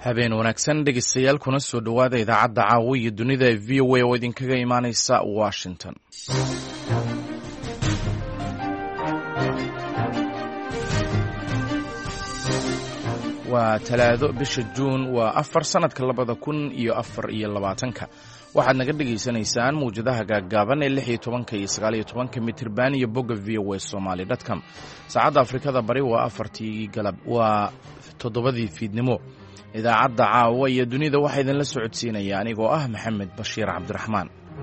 habeen wanaagsan dhegeystayaal kuna soo dhowaada idaacadda caawa iyo dunida ee v o a oo idinkaga imaaneysa Washington. waa talaado bisha Juun waa 4 sanadka 2024 waxaad naga dhageysanaysaan muujadaha gaagaaban ee 16 iyo 19 mitirban iyo bogga voasomali.com. saacadda Afrikada Bari waa 4tii galab waa 7 fiidnimo. idaacadda caawa iyo dunida waxaa idinla socodsiinaya anigoo ah Maxamed Bashiir Cabdiraxmaan.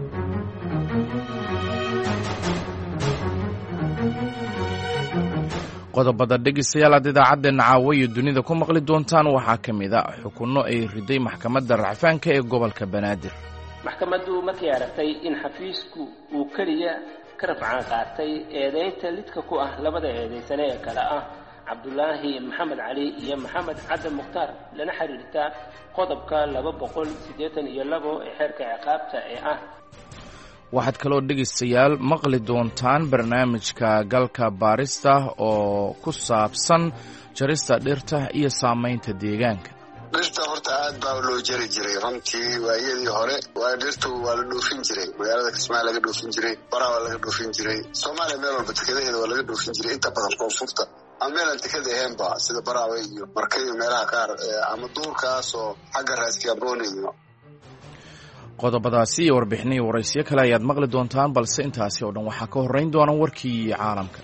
qodobada dhegeystayaal aad idaacaddeena caawa iyo dunida ku maqli doontaan waxaa ka mid a xukunno ay riday maxkamadda racfaanka ee gobolka Banaadir. maxkamaddu markay aragtay in xafiisku uu kaliya ka rafcaan qaatay eedeynta lidka ku ah labada eedeysane ee kale ah Cabdullaahi Maxamed Cali iyo Maxamed Cadde Mukhtaar lana xiriirta qodobka 282 ee xeerka ciqaabta ee ah. waxaad kaloo dhegeystayaal maqli doontaan barnaamijka galka baarista oo ku saabsan jarista dhirta iyo saamaynta deegaanka. dhirta horta aad baa loo jari jiray runtii waayadii hore waa dhirtu waa la dhoofin jiray magaalada Kismaayo laga dhoofin jiray Barawa laga dhoofin jiray Soomaaliya meel walba dekedaheeda waa laga dhoofin jiray inta badan koonfurta ameelan dekada heenba sida Barawa iyo Markayo meelaha qaar ama duurkaas oo xagga raaskiya boonayo. qodobadaasi iyo warbixinii waraysiyo kale ayaad maqli doontaan balse intaasi oo dhan waxaa ka horreyn doona warkii caalamka.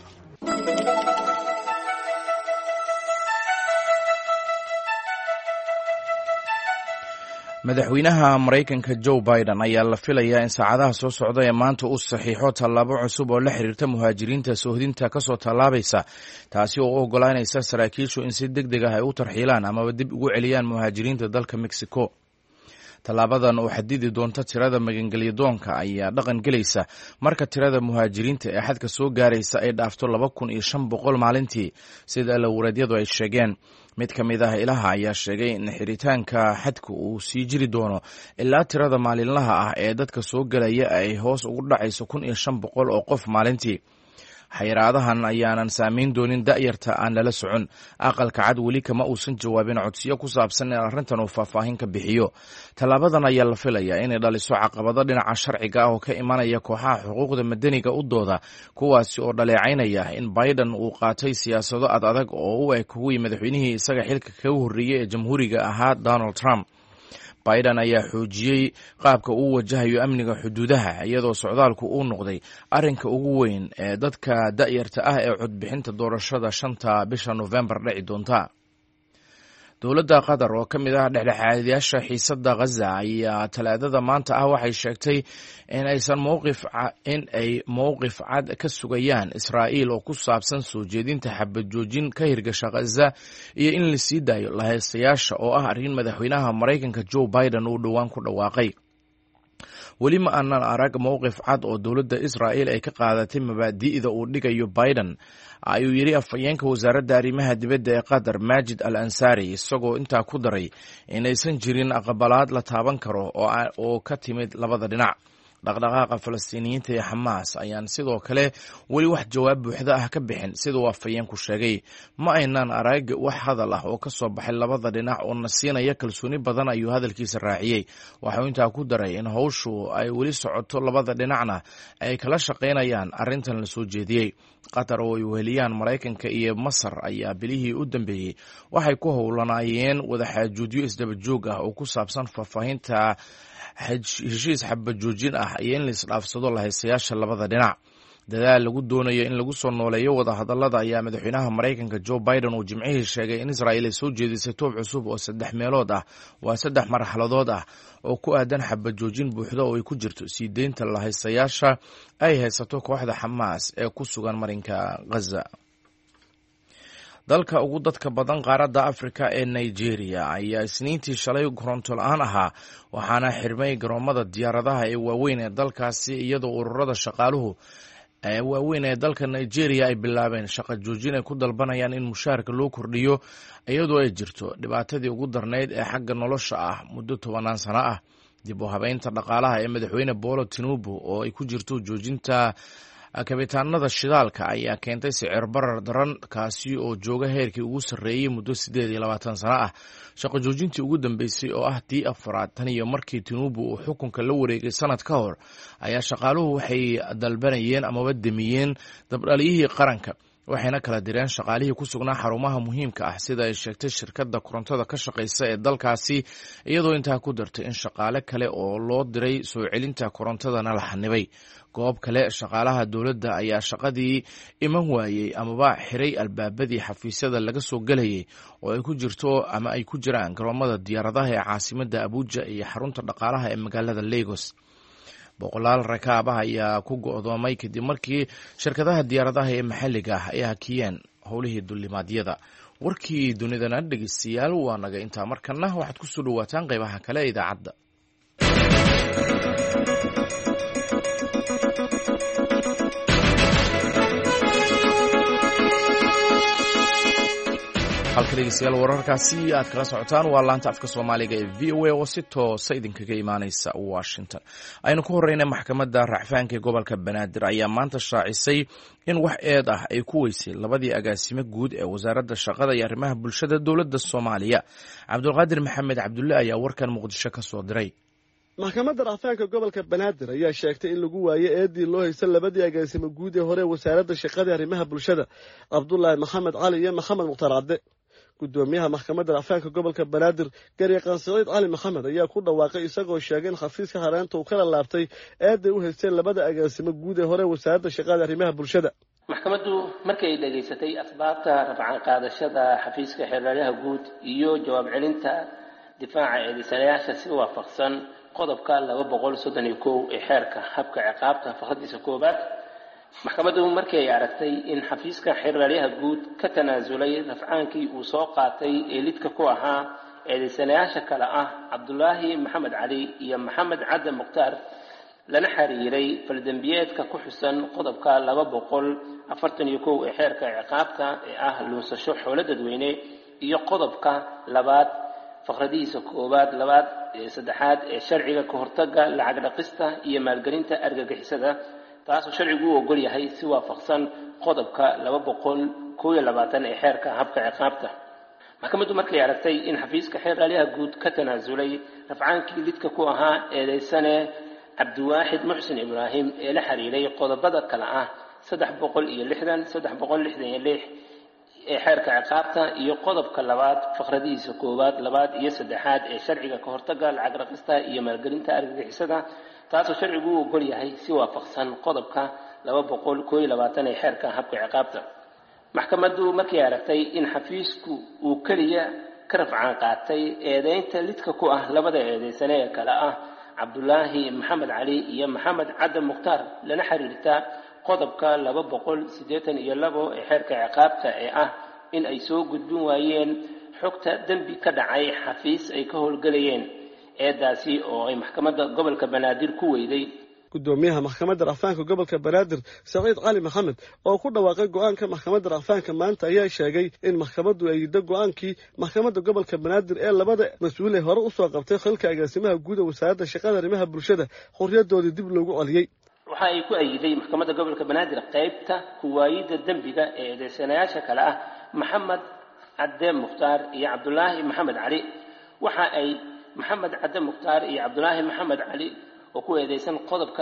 madaxweynaha Mareykanka Joe Biden ayaa la filayaa in saacadaha soo socda ee maanta uu saxiixo tallaabo cusub oo la xiriirta muhaajiriinta soohdinta ka soo tallaabaysa taasi oo u oggolaanaysa saraakiishu in si degdeg ah ay u tarxiilaan amaba dib ugu celiyaan muhaajiriinta dalka Mexico. tallaabadan oo xadidi doonta tirada magangelyadoonka ayaa dhaqan gelaysa marka tirada muhaajiriinta ee xadka soo gaaraysa ay dhaafto 2500 maalintii sida alawaradyadu ay sheegeen. mid ka mid ah ilaha ayaa sheegay in xiritaanka xadku uu sii jiri doono ilaa tirada maalinlaha ah ee dadka soo galaya ay hoos ugu dhacayso 1500 oo qof maalintii. xayiraadahan ayaanan saamayn doonin da'yarta aan lala socon. aqalka cad weli kama uusan jawaabin codsiyo ku saabsan in arrintan uu faahfaahin ka bixiyo. tallaabadan ayaa la filayaa inay dhaliso caqabado dhinaca sharciga ah oo ka imanaya kooxaha xuquuqda madaniga u dooda kuwaasi oo dhaleecaynaya in Biden uu qaatay siyaasado adag oo u eg kuwii madaxweynihii isaga xilka kaga horreeyay ee jamhuuriga ahaa Donald Trump. Biden ayaa xoojiyey qaabka uu wajahayo amniga xuduudaha iyadoo socdaalku uu noqday arrinka ugu weyn ee dadka da'yarta ah ee codbixinta doorashada 5 bisha November dhici doonta. dowladda Qatar oo ka mid ah dhexdhexaadiyaasha xiisadda Gaza ayaa talaadada maanta ah waxay sheegtay in ay mowqif cad ka sugayaan Israa'iil oo ku saabsan soo jeedinta xabad joojin ka hirgasha Gaza iyo in la sii daayo lahaystayaasha oo ah arrin madaxweynaha Mareykanka Joe Biden uu dhowaan ku dhawaaqay. weli ma aanan arag mowqif cad oo dowladda Israa'iil ay ka qaadatay mabaadi'da uu dhigayo Biden, ayuu yiri afhayeenka wasaaradda arrimaha dibadda ee Qatar Majid Al-Ansari, isagoo intaa ku daray inaysan jirin aqbalaad la taaban karo oo ka timid labada dhinac. dhaqdhaqaaqa Falastiiniyiinta ee Xamaas ayaan sidoo kale weli wax jawaab buuxda ah ka bixin sidoo afhayeenku sheegay. ma aynan arag wax hadal ah oo ka soo baxay labada dhinac oo na siinaya kalsooni badan, ayuu hadalkiisa raaciyey. waxuu intaa ku daray in howshu ay weli socoto labada dhinacna ay kala shaqaynayaan arrintan la soo jeediyey. Qatar oo ay weheliyaan Mareykanka iyo Masar ayaa bilihii u dambeeyey waxay ku howlanaayeen wadaxaajoodyo isdaba joog ah oo ku saabsan faahfaahinta heshiis xabad joojin ah iyo in la isdhaafsado lahaystayaasha labada dhinac. dadaal lagu doonayo in lagu soo nooleeyo wadahadallada ayaa madaxweynaha Mareykanka Joe Biden uu Jimcihii sheegay in Israa'iil ay soo jeedisay toob cusub oo 3 meelood ah waa 3 marxaladood ah oo ku aadan xabad joojin buuxda oo ay ku jirto sii deynta lahaystayaasha ay haysato kooxda Xamaas ee ku sugan marinka Gaza. dalka ugu dadka badan qaaradda Afrika ee Nigeria ayaa Isniintii shalay koronto la'aan ahaa waxaana xirmay garoomada diyaaradaha ee waaweyn ee dalkaasi iyadoo ururada shaqaaluhu ee waaweyn ee dalka Nigeria ay bilaabeen shaqo joojin ay ku dalbanayaan in mushaharka loo kordhiyo iyadoo ay jirto dhibaatadii ugu darneyd ee xagga nolosha ah muddo 10 sano ah. dib u habeynta dhaqaalaha ee madaxweyne Bola Tinubu oo ay ku jirto joojinta kabitaanada shidaalka ayaa keentay sicir barar daran kaasi oo jooga heerkii ugu sarreeyey muddo 28 sano ah. shaqo joojintii ugu dambeysay oo ah tii afraad tan iyo markii Tinubu uu xukunka la wareegay sanad ka hor ayaa shaqaaluhu waxay dalbanayeen amaba demiyeen dabdhaliyihii qaranka, waxayna kala direen shaqaalihii ku sugnaa xarumaha muhiimka ah sida ay sheegtay shirkadda korontada ka shaqeysa ee dalkaasi, iyadoo intaa ku dartay in shaqaale kale oo loo diray soo celinta korontadana la xanibay. goob kale shaqaalaha dowladda ayaa shaqadii iman waayey amaba xiray albaabadii xafiisyada laga soo galayay oo ay ku jirto ama ay ku jiraan garoomada diyaaradaha ee caasimadda Abuja iyo xarunta dhaqaalaha ee magaalada Lagos. boqolaal rakaab ah ayaa ku go'doomay kadib markii shirkadaha diyaaradaha ee maxalliga ah ay hakiyeen howlihii duulimaadyada. warkii dunidana dhegeystayaal waa naga intaa, markana waxaad ku soo dhawaataan qaybaha kale ee idaacadda. halka dhegeystayaal wararkaasi aad kala socotaan waa laanta afka Soomaaliga ee VOA oo si toosa idinkaga imaaneysa Washington. aynu ku horeynay maxkamadda racfaanka ee gobolka Banaadir ayaa maanta shaacisay in wax eed ah ay ku weysay labadii agaasimo guud ee wasaaradda shaqada iyo arrimaha bulshada dowladda Soomaaliya. Cabdulqaadir Maxamed Cabdulle ayaa warkan Muqdisho ka soo diray. maxkamadda racfaanka gobolka Banaadir ayaa sheegtay in lagu waayo eedii loo haysan labadii agaasimo guud ee hore wasaaradda shaqada iyo arrimaha bulshada Cabdullaahi Maxamed Cali iyo Maxamed Mukhtaar Cadde. gudoomiyaha maxkamadda racfaanka gobolka Banaadir Garyaqaan Saciid Cali Maxamed ayaa ku dhawaaqay isagoo sheegay in xafiiska hareenta uu kala laabtay eeday u haysteen labada agaasimo guud ee hore wasaaradda shaqada arrimaha bulshada. maxkamaddu markay dhageysatay asbaabta rafcaan qaadashada xafiiska xeeraryaha guud iyo jawaab celinta difaaca eedeysanayaasha si waafaqsan qodobka 231 ee xeerka habka ciqaabta faqradiisa koobaad, maxkamaddu markay aragtay in xafiiska xeeraryaha guud ka tanaasulay rafcaankii uu soo qaatay ee lidka ku ahaa eedeysanayaasha kale ah Cabdulaahi Maxamed Cali iyo Maxamed Cadde Mukhtaar, lana xiriiray faldambiyeedka ku xusan qodobka 241 ee xeerka ciqaabta ee ah lunsasho xoolo dadweyne iyo qodobka 2 faqradiisa koobaad 2 saddexaad ee sharciga ka hortagga lacag dhaqista iyo maalgelinta argagixisada, taasoo sharcigu u ogol yahay si waafaqsan qodobka 221 ee xeerka habka ciqaabta. maxkamaddu markay aragtay in xafiiska xeeraryaha guud ka tanaasulay rafcaankii lidka ku ahaa eedeysane Cabdiwaaxid Muxsin Ibraahim ee la xiriiray qodobada kale ah 360 366 ee xeerka ciqaabta iyo qodobka 2 faqradiisa koobaad 2 iyo saddexaad ee sharciga ka hortagga lacag dhaqista iyo maalgelinta argagixisada, taasoo sharcigu u ogol yahay si waafaqsan qodobka 221 ee xeerka habka ciqaabta. maxkamaddu markay aragtay in xafiisku uu kaliya ka rafcaan qaatay eedeynta lidka ku ah labada eedeysane ee kale ah Cabdulaahi Maxamed Cali iyo Maxamed Cadde Mukhtaar, lana xiriirta qodobka 282 ee xeerka ciqaabta ee ah in ay soo gudbin waayeen xogta dambi ka dhacay xafiis ay ka howlgalayeen, eedaasi oo ay maxkamadda gobolka Banaadir ku weyday. gudoomiyaha maxkamadda racfaanka gobolka Banaadir Saciid Cali Maxamed oo ku dhawaaqay go'aanka maxkamadda racfaanka maanta ayaa sheegay in maxkamaddu ay yiddo go'aankii maxkamadda gobolka Banaadir ee labada mas'uul ee hore u soo qabtay xilka agaasimaha guud ee wasaaradda shaqada arrimaha bulshada xorriyadoodii dib loogu celiyay. waxa ay ku ayiday maxkamadda gobolka Banaadir qaybta ku waayida dambiga ee eedeysanayaasha kale ah Maxamed Cadde Mukhtaar iyo Cabdulaahi Maxamed Cali. waxa ay Maxamed Cadde Mukhtaar iyo Cabdulaahi Maxamed Cali oo ku eedeysan qodobka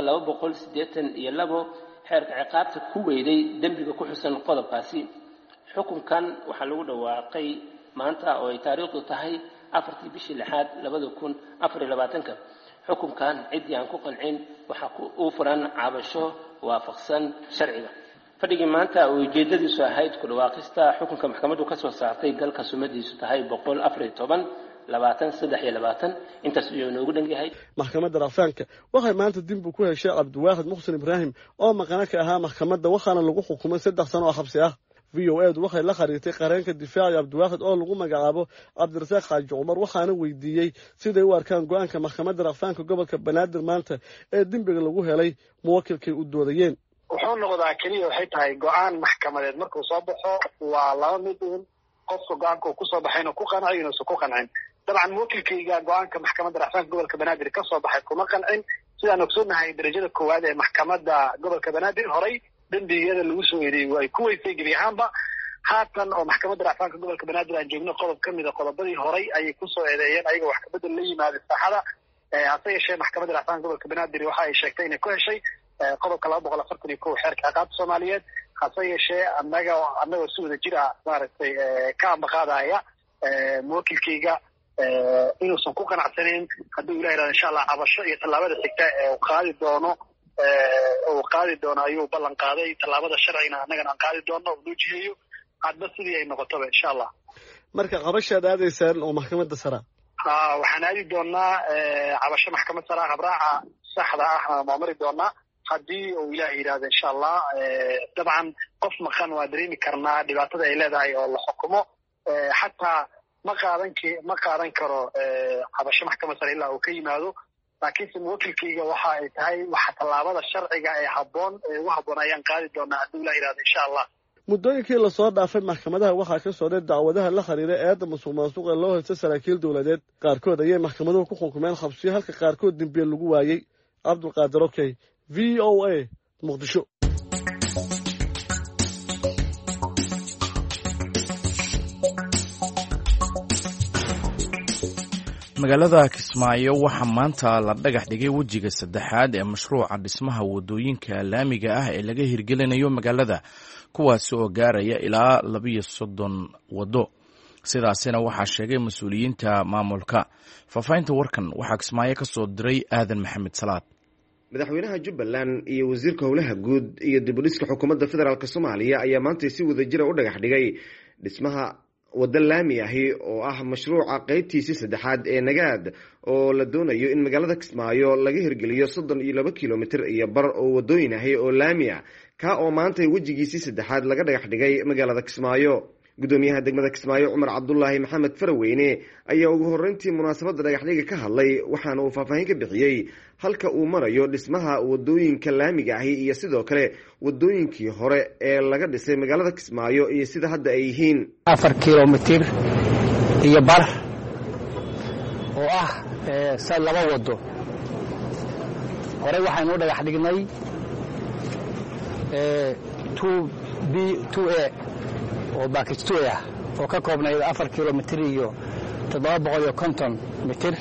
282 xeerka ciqaabta ku weyday dambiga ku xusan qodobkaasi. xukunkan waxaa lagu dhawaaqay maanta oo ay taariikhdu tahay 4 bishii 6 2024. xukunkan cidii aan ku qancin waxa uu furan cabasho waafaqsan sharciga. fadhigii maanta oo ujeedadiisu ahayd ku dhawaaqista xukunka maxkamaddu ka soo saartay galka sumadiisu tahay 114 23 intaas ayuu noogu dhan yahay. maxkamadda racfaanka waxay maanta dib u ku heshay Cabdiwaaxid Muxsin Ibraahim oo maqana ka ahaa maxkamadda, waxaana lagu xukumay 3 sano oo xabsi ah. VOA waxay la xiriirtay qareenka difaaca Cabdiwaaxid oo lagu magacaabo Cabdirasaaq Xaaji Cumar, waxaana weydiiyey siday u arkaan go'aanka maxkamadda racfaanka gobolka Banaadir maanta ee dambiga lagu helay muwakkilkay u doodayeen. wuxuu noqdaa kaliya waxay tahay go'aan maxkamadeed markuu soo baxo waa laba mid qofka go'aanka uu ku soo baxayna ku qancay inuu ku qancin. dabcan muwakkilkayga go'aanka maxkamadda racfaanka gobolka Banaadir ka soo baxay kuma qancin. sidaan ogsoonahay darajada koowaad ee maxkamadda gobolka Banaadir horay dembiyada lagu soo eedeeyey ay ku weysay gebi ahaanba haatan oo maxkamadda racfaanka gobolka banaadir aan joogno qodob ka mid a qodobadii horay ayay kusoo eedeeyeen ayagoo wax kabedel la yimaaday saaxada hase yeeshee maxkamadda racfaanka gobolka banaadir waxa ay sheegtay inay ku heshay qodobka 241 xeerka ciqaabta Soomaaliyeed hase yeeshee annagoo si wada jir ah maaragtay ka ambaqaadaya muwakkilkayga inuusan ku qanacsaneyn haddii uu ilaahay insha Allah cabasho iyo tallaabada xigta ee uu qaadi doono ayuu ballan qaaday tallaabada sharciina annagana aan qaadi doono oo loo jiheeyo hadba sidii ay noqotoba insha Allah marka cabashaad aadaysaan oo maxkamadda sare waxaan aadi doonaa cabasho maxkamad sare habraaca saxda ah maamuri doonaa haddii uu ilaahay yiraahdo insha Allah dabcan qof maqan waa dareemi karnaa dhibaatada ay leedahay oo la xukumo xataa ma qaadan karo cabasho maxkamad sare ilaa uu ka yimaado laakiinse muwakkilkayga waxa ay tahay waxa tallaabada sharciga ee ugu habboon ayaan qaadi doonaa haddii ilaahay yiraahdo insha Allah muddooyinkii lasoo dhaafay maxkamadaha waxaa ka socday dacwadaha la xiriira eedda musuqmaasuqa loo haysta saraakiil dowladeed qaarkood ayay maxkamaduhu ku xukumeen xabsiyo halka qaarkood dembiye lagu waayey cabdulqaadir okey VOA Muqdisho magaalada Kismaayo waxaa maanta la dhagax dhigay wejiga saddexaad ee mashruuca dhismaha wadooyinka laamiga ah ee laga hirgelinayo magaalada kuwaas oo gaaraya ilaa 230 wado sidaasina waxaa sheegay mas'uuliyiinta maamulka faafaynta warkan waxaa Kismaayo ka soo diray Aadan Maxamed Salaad madaxweynaha Jubbaland iyo wasiirka howlaha guud iyo dib u dhiska xukuumadda federaalka Soomaaliya ayaa maanta si wada jir u dhagax dhigay dhismaha wada laami ahi oo ah mashruuca qaybtiisa saddexaad ee Nagaad oo la doonayo in magaalada Kismaayo laga hirgeliyo 32 kilomitir iyo bar oo wadooyin ahi oo laami ah ka oo maanta wejigiisii saddexaad laga dhagax dhigay magaalada Kismaayo gudoomiyaha degmada Kismaayo Umar Cabdullaahi Maxamed Faraweyne ayaa ugu horeyntii munaasabadda dhagaxdhiga ka hadlay waxaana uu faahfaahin ka bixiyay halka uu marayo dhismaha wadooyinka laamiga ah iyo sidoo kale wadooyinkii hore ee laga dhisay magaalada Kismaayo iyo sida hadda ay yihiin 4 kilomitir iyo bar oo ah laba wado hore waxaanu dhagax dhignay 2B2A oo package 2 ah oo ka koobnayd 4 kilomitir iyo 750 mitir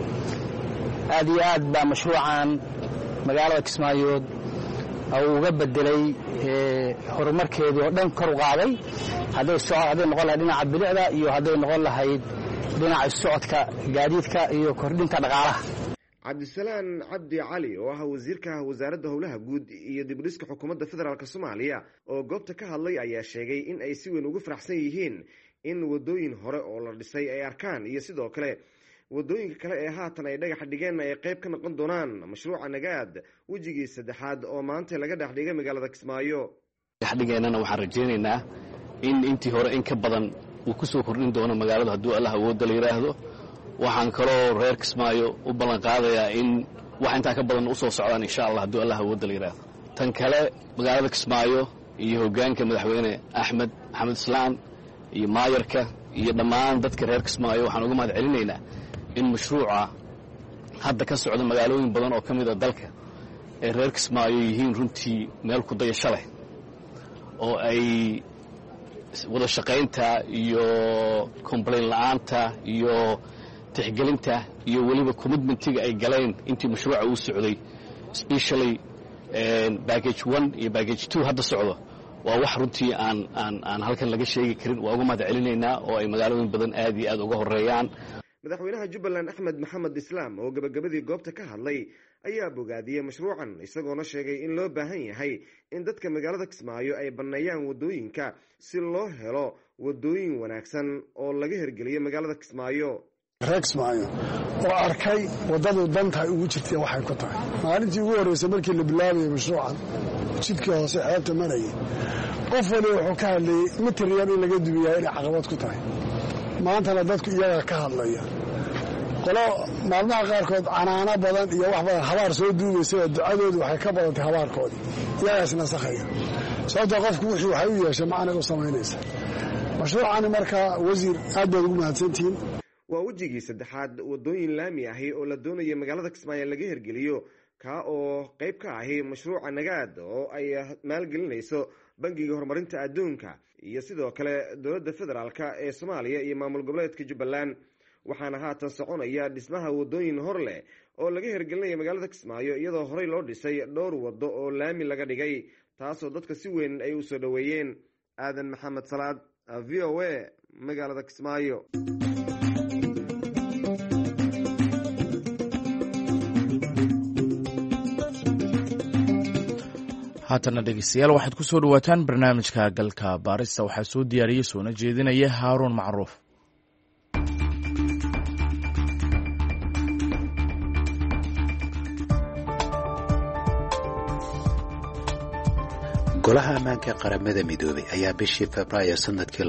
aad iyo aad baa mashruucan magaalada Kismaayo uga bedelay horumarkeedii oo dhan kor u qaaday hadday noqon lahayd dhinaca bilicda iyo hadday noqon lahayd dhinaca socodka gaadiidka iyo kordhinta dhaqaalaha Cabdisalaan Cabdi Cali oo ah wasiirka wasaaradda howlaha guud iyo dib u dhiska xukuumadda federaalka Soomaaliya oo goobta ka hadlay ayaa sheegay in ay si weyn ugu faraxsan yihiin in wadooyin hore oo la dhisay ay arkaan iyo sidoo kale wadooyinka kale ee haatan ay dhagax dhigeen ay qayb ka noqon doonaan mashruuca Nagaad wejigii saddexaad oo maanta laga dhagax dhigay magaalada Kismaayo dhagaxdhigeennana waxaan rajaynaynaa in intii hore in ka badan uu ku soo kordhin doono magaalada hadduu Allah awoodda la yiraahdo waxaan kaloo reer Kismaayo u ballan qaadayaa in wax intaa ka badan u soo socdaan insha Allah hadduu Allah awoodda la yiraahdo tan kale magaalada Kismaayo iyo hoggaanka madaxweyne Axmed Maxamed Islaan iyo maayarka iyo dhammaan dadka reer Kismaayo waxaan uga mahad celinaynaa in mashruuca hadda ka socda magaalooyin badan oo ka mid ah dalka ee reer Kismaayo yihiin runtii meel ku dayasho leh oo ay wada shaqaynta iyo complaint la'aanta iyo tixgelinta iyo waliba commitmentiga ay galeen intii mashruuca uu socday especially package 1 iyo package 2 hadda socdo waa wax runtii aan halkan laga sheegi karin waa uga mahad celinaynaa oo ay magaalooyin badan aad iyo aad uga horeeyaan madaxweynaha Jubbaland Axmed Maxamed Islaam oo gabagabadii goobta ka hadlay ayaa bogaadiyay mashruucan isagoona sheegay in loo baahan yahay in dadka magaalada Kismaayo ay baneeyaan wadooyinka si loo helo wadooyin wanaagsan oo laga hirgeliyo magaalada Kismaayo reer Kismaayo oo arkay wadadu danta ugu jirtay waxay ku tahay maalintii ugu horeysay markii la bilaabay mashruucan jidkii hoose xeebta marayay qof wali wuxuu ka hadlayay mitiryan in laga dubiyaa inay caqabad ku tahay maantana dadku iyaga ka hadlaya qolo maalmaha qaarkood canaano badan iyo wax badan habaar soo duubaysa ducadoodu waxay ka badantay habaarkoodii iyagaasna sakhaya sababtoo qofku wuxuu waxay u yeeshay macna u samaynaysa mashruucani markaa wasiir aad baad ugu mahadsantihiin waa wejigii saddexaad wadooyin laami ahi oo la doonayo magaalada Kismaayo laga hirgeliyo kaa oo qayb ka ahi mashruuca nagaad oo ay maalgelinayso bangiga horumarinta adduunka iyo sidoo kale dowladda federaalk ee soomaaliya iyo maamul goboleedka jubbaland waxaana haatan soconaya dhismaha wadooyin hor leh oo laga hirgelinaya magaalada kismaayo iyadoo horey loo dhisay dhowr wado oo laami laga dhigay taasoo dadka si weyn ay u soo dhoweeyeen. aadan maxamed salaad, v o a, magaalada kismaayo. haatana dhegeystayaal waxaad ku soo dhawaataan barnaamijka galka baarista. waxaa soo diyaariyey soona jeedinaya haaruun macruuf. golaha ammaanka ee qaramada midoobay ayaa bishii febraayo sanadkii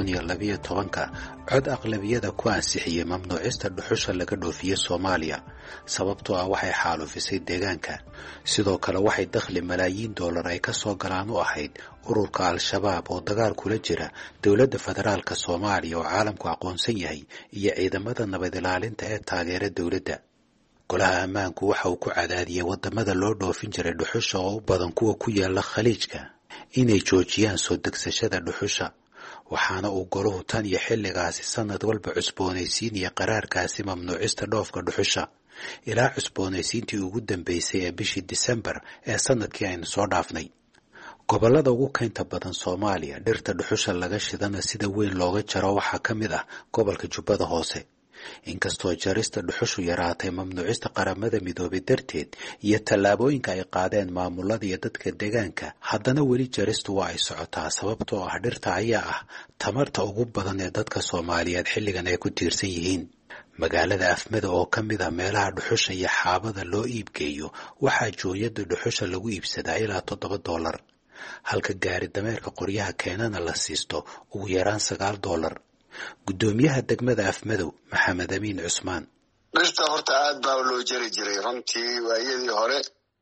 2012 cod aqlabiyada ku ansixiyey mamnuucista dhuxusha laga dhoofiye Soomaaliya sababtoo ah waxay xaalufisay deegaanka. sidoo kale waxay dakhli malaayiin dollar ay ka soo galaan u ahayd ururka al-shabaab oo dagaal kula jira dowladda federaalka Soomaaliya oo caalamku aqoonsan yahay iyo ciidamada nabad ilaalinta ee taageera dowladda. golaha ammaanku waxa uu ku cadaadiyey wadamada loo dhoofin jiray dhuxusha oo u badan kuwa ku yaala khaliijka inay joojiyaan soo degsashada dhuxusha, waxaana uu golahu tan iyo xilligaasi sanad walba cusboonaysiinaya qaraarkaasi mamnuucista dhoofka dhuxusha ilaa cusboonaysiintii ugu dambeysay ee bishii Disembar ee sanadkii aynu soo dhaafnay. gobolada ugu keynta badan Soomaaliya dhirta dhuxusha laga shidana sida weyn looga jaro waxaa ka mid ah gobolka Jubbada Hoose. inkastoo jarista dhuxushu yaraatay mamnuucista qaramada midoobay darteed iyo tallaabooyinka ay qaadeen maamulada iyo dadka deegaanka, haddana weli jaristu waa ay socotaa sababtoo ah dhirta ayaa ah tamarta ugu badan ee dadka Soomaaliyeed xilligan ay ku tiirsan yihiin. magaalada Afmada oo ka mid ah meelaha dhuxusha iyo xaabada loo iibgeeyo waxaa jooyada dhuxusha lagu iibsadaa ilaa $7, halka gaari dameerka qoryaha keenana la siisto ugu yaraan $9. gudoomiyaha degmada Afmadow Maxamed Amiin Cusmaan: dhirta horta aad baa loo jari jiray runtii waayadii hore.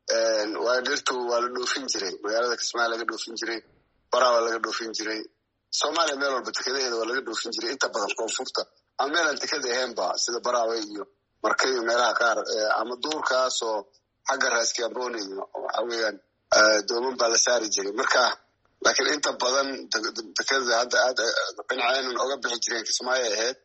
dhirtu waa la dhoofin jiray, magaalada Kismaayo laga dhoofin jiray, Barawa laga dhoofin jiray, Soomaaliya meel walba dekedaheeda waa laga dhoofin jiray, inta badan koonfurta ama meelaan dekeda ahaynba sida Barawa iyo Marka iyo meelaha qaar ama duurkaas oo xagga Raaskiamboni waxa weeyaan dooman baa la saari jiray. marka laakiin inta badan dekeda hadda aad dhinacaynan oga bixi jireen Kismaayo ahayd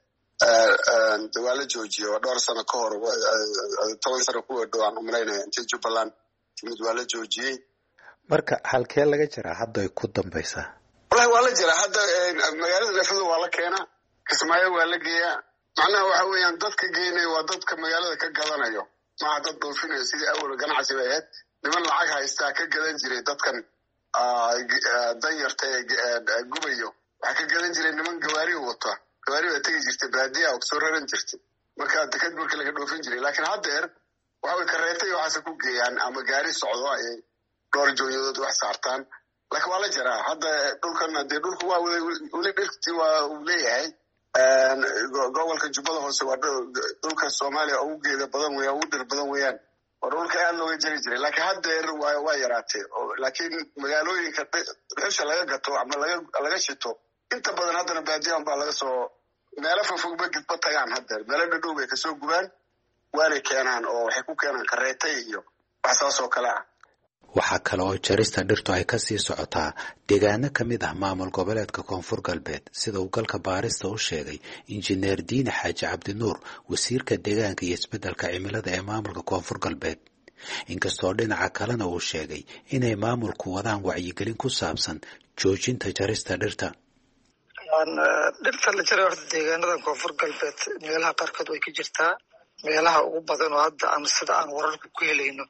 waa la joojiyey dhowr sano ka hor, 10 sano ku dhow aan umalaynaya intii Jubbaland timid waa la joojiyey. marka halkee laga jiraa hadda ay ku dambaysaa? wallahi waa la jiraa hadda magaalada Afmada waa la keenaa, Kismaayo waa la geeyaa. macnaha waxa weeyaan dadka geynaya waa dadka magaalada ka gadanayo, maaha dad dhoofinayo sidii awal ganacsi bay ahayd. niman lacag haystaa ka gadan jiray dadkan danyarta ee gubayo, waxaa ka gadan jiray niman gawaari wata. gawaari baa tegi jirtay baadiya oo soo raran jirtay, marka deked marka laga dhoofin jiray. laakiin haddeer waxa way kareetay waxaase ku geeyaan ama gaari socdo ayay dhowr jooyadood wax saartaan. laakiin waa la jiraa hadda dhulkan dee dhulku waa weli dhirtii waa uu leeyahay. gobolka Jubbada Hoose waa dhulka Soomaaliya ugu geeda badan weeyaan, ugu dhir badan weeyaan, waa dhulka aad looga jari jiray. laakiin haddeer waa yaraatee. laakiin magaalooyinka dhuxusha laga gato ama laga shito inta badan haddana baadiyan baa laga soo meelo fogfogba gidba tagaan. haddeer meelo dhadhow bay kasoo gubaan waanay keenaan oo waxay ku keenaan kareetay iyo wax saas oo kale ah. waxaa kale oo jarista dhirtu ay kasii socotaa deegaano ka mid ah maamul goboleedka Koonfur Galbeed, sida uu galka baarista u sheegay injineer Diine Xaaji Cabdinuur, wasiirka deegaanka iyo isbeddelka cimilada ee maamulka Koonfur Galbeed. inkastoo dhinaca kalena uu sheegay inay maamulku wadaan wacyigelin ku saabsan joojinta jarista dhirta. dhirta la jaray horta deegaanada Koonfur Galbeed meelaha qaarkood way ka jirtaa. meelaha ugu badan oo hadda aan sida aan wararka ku helayno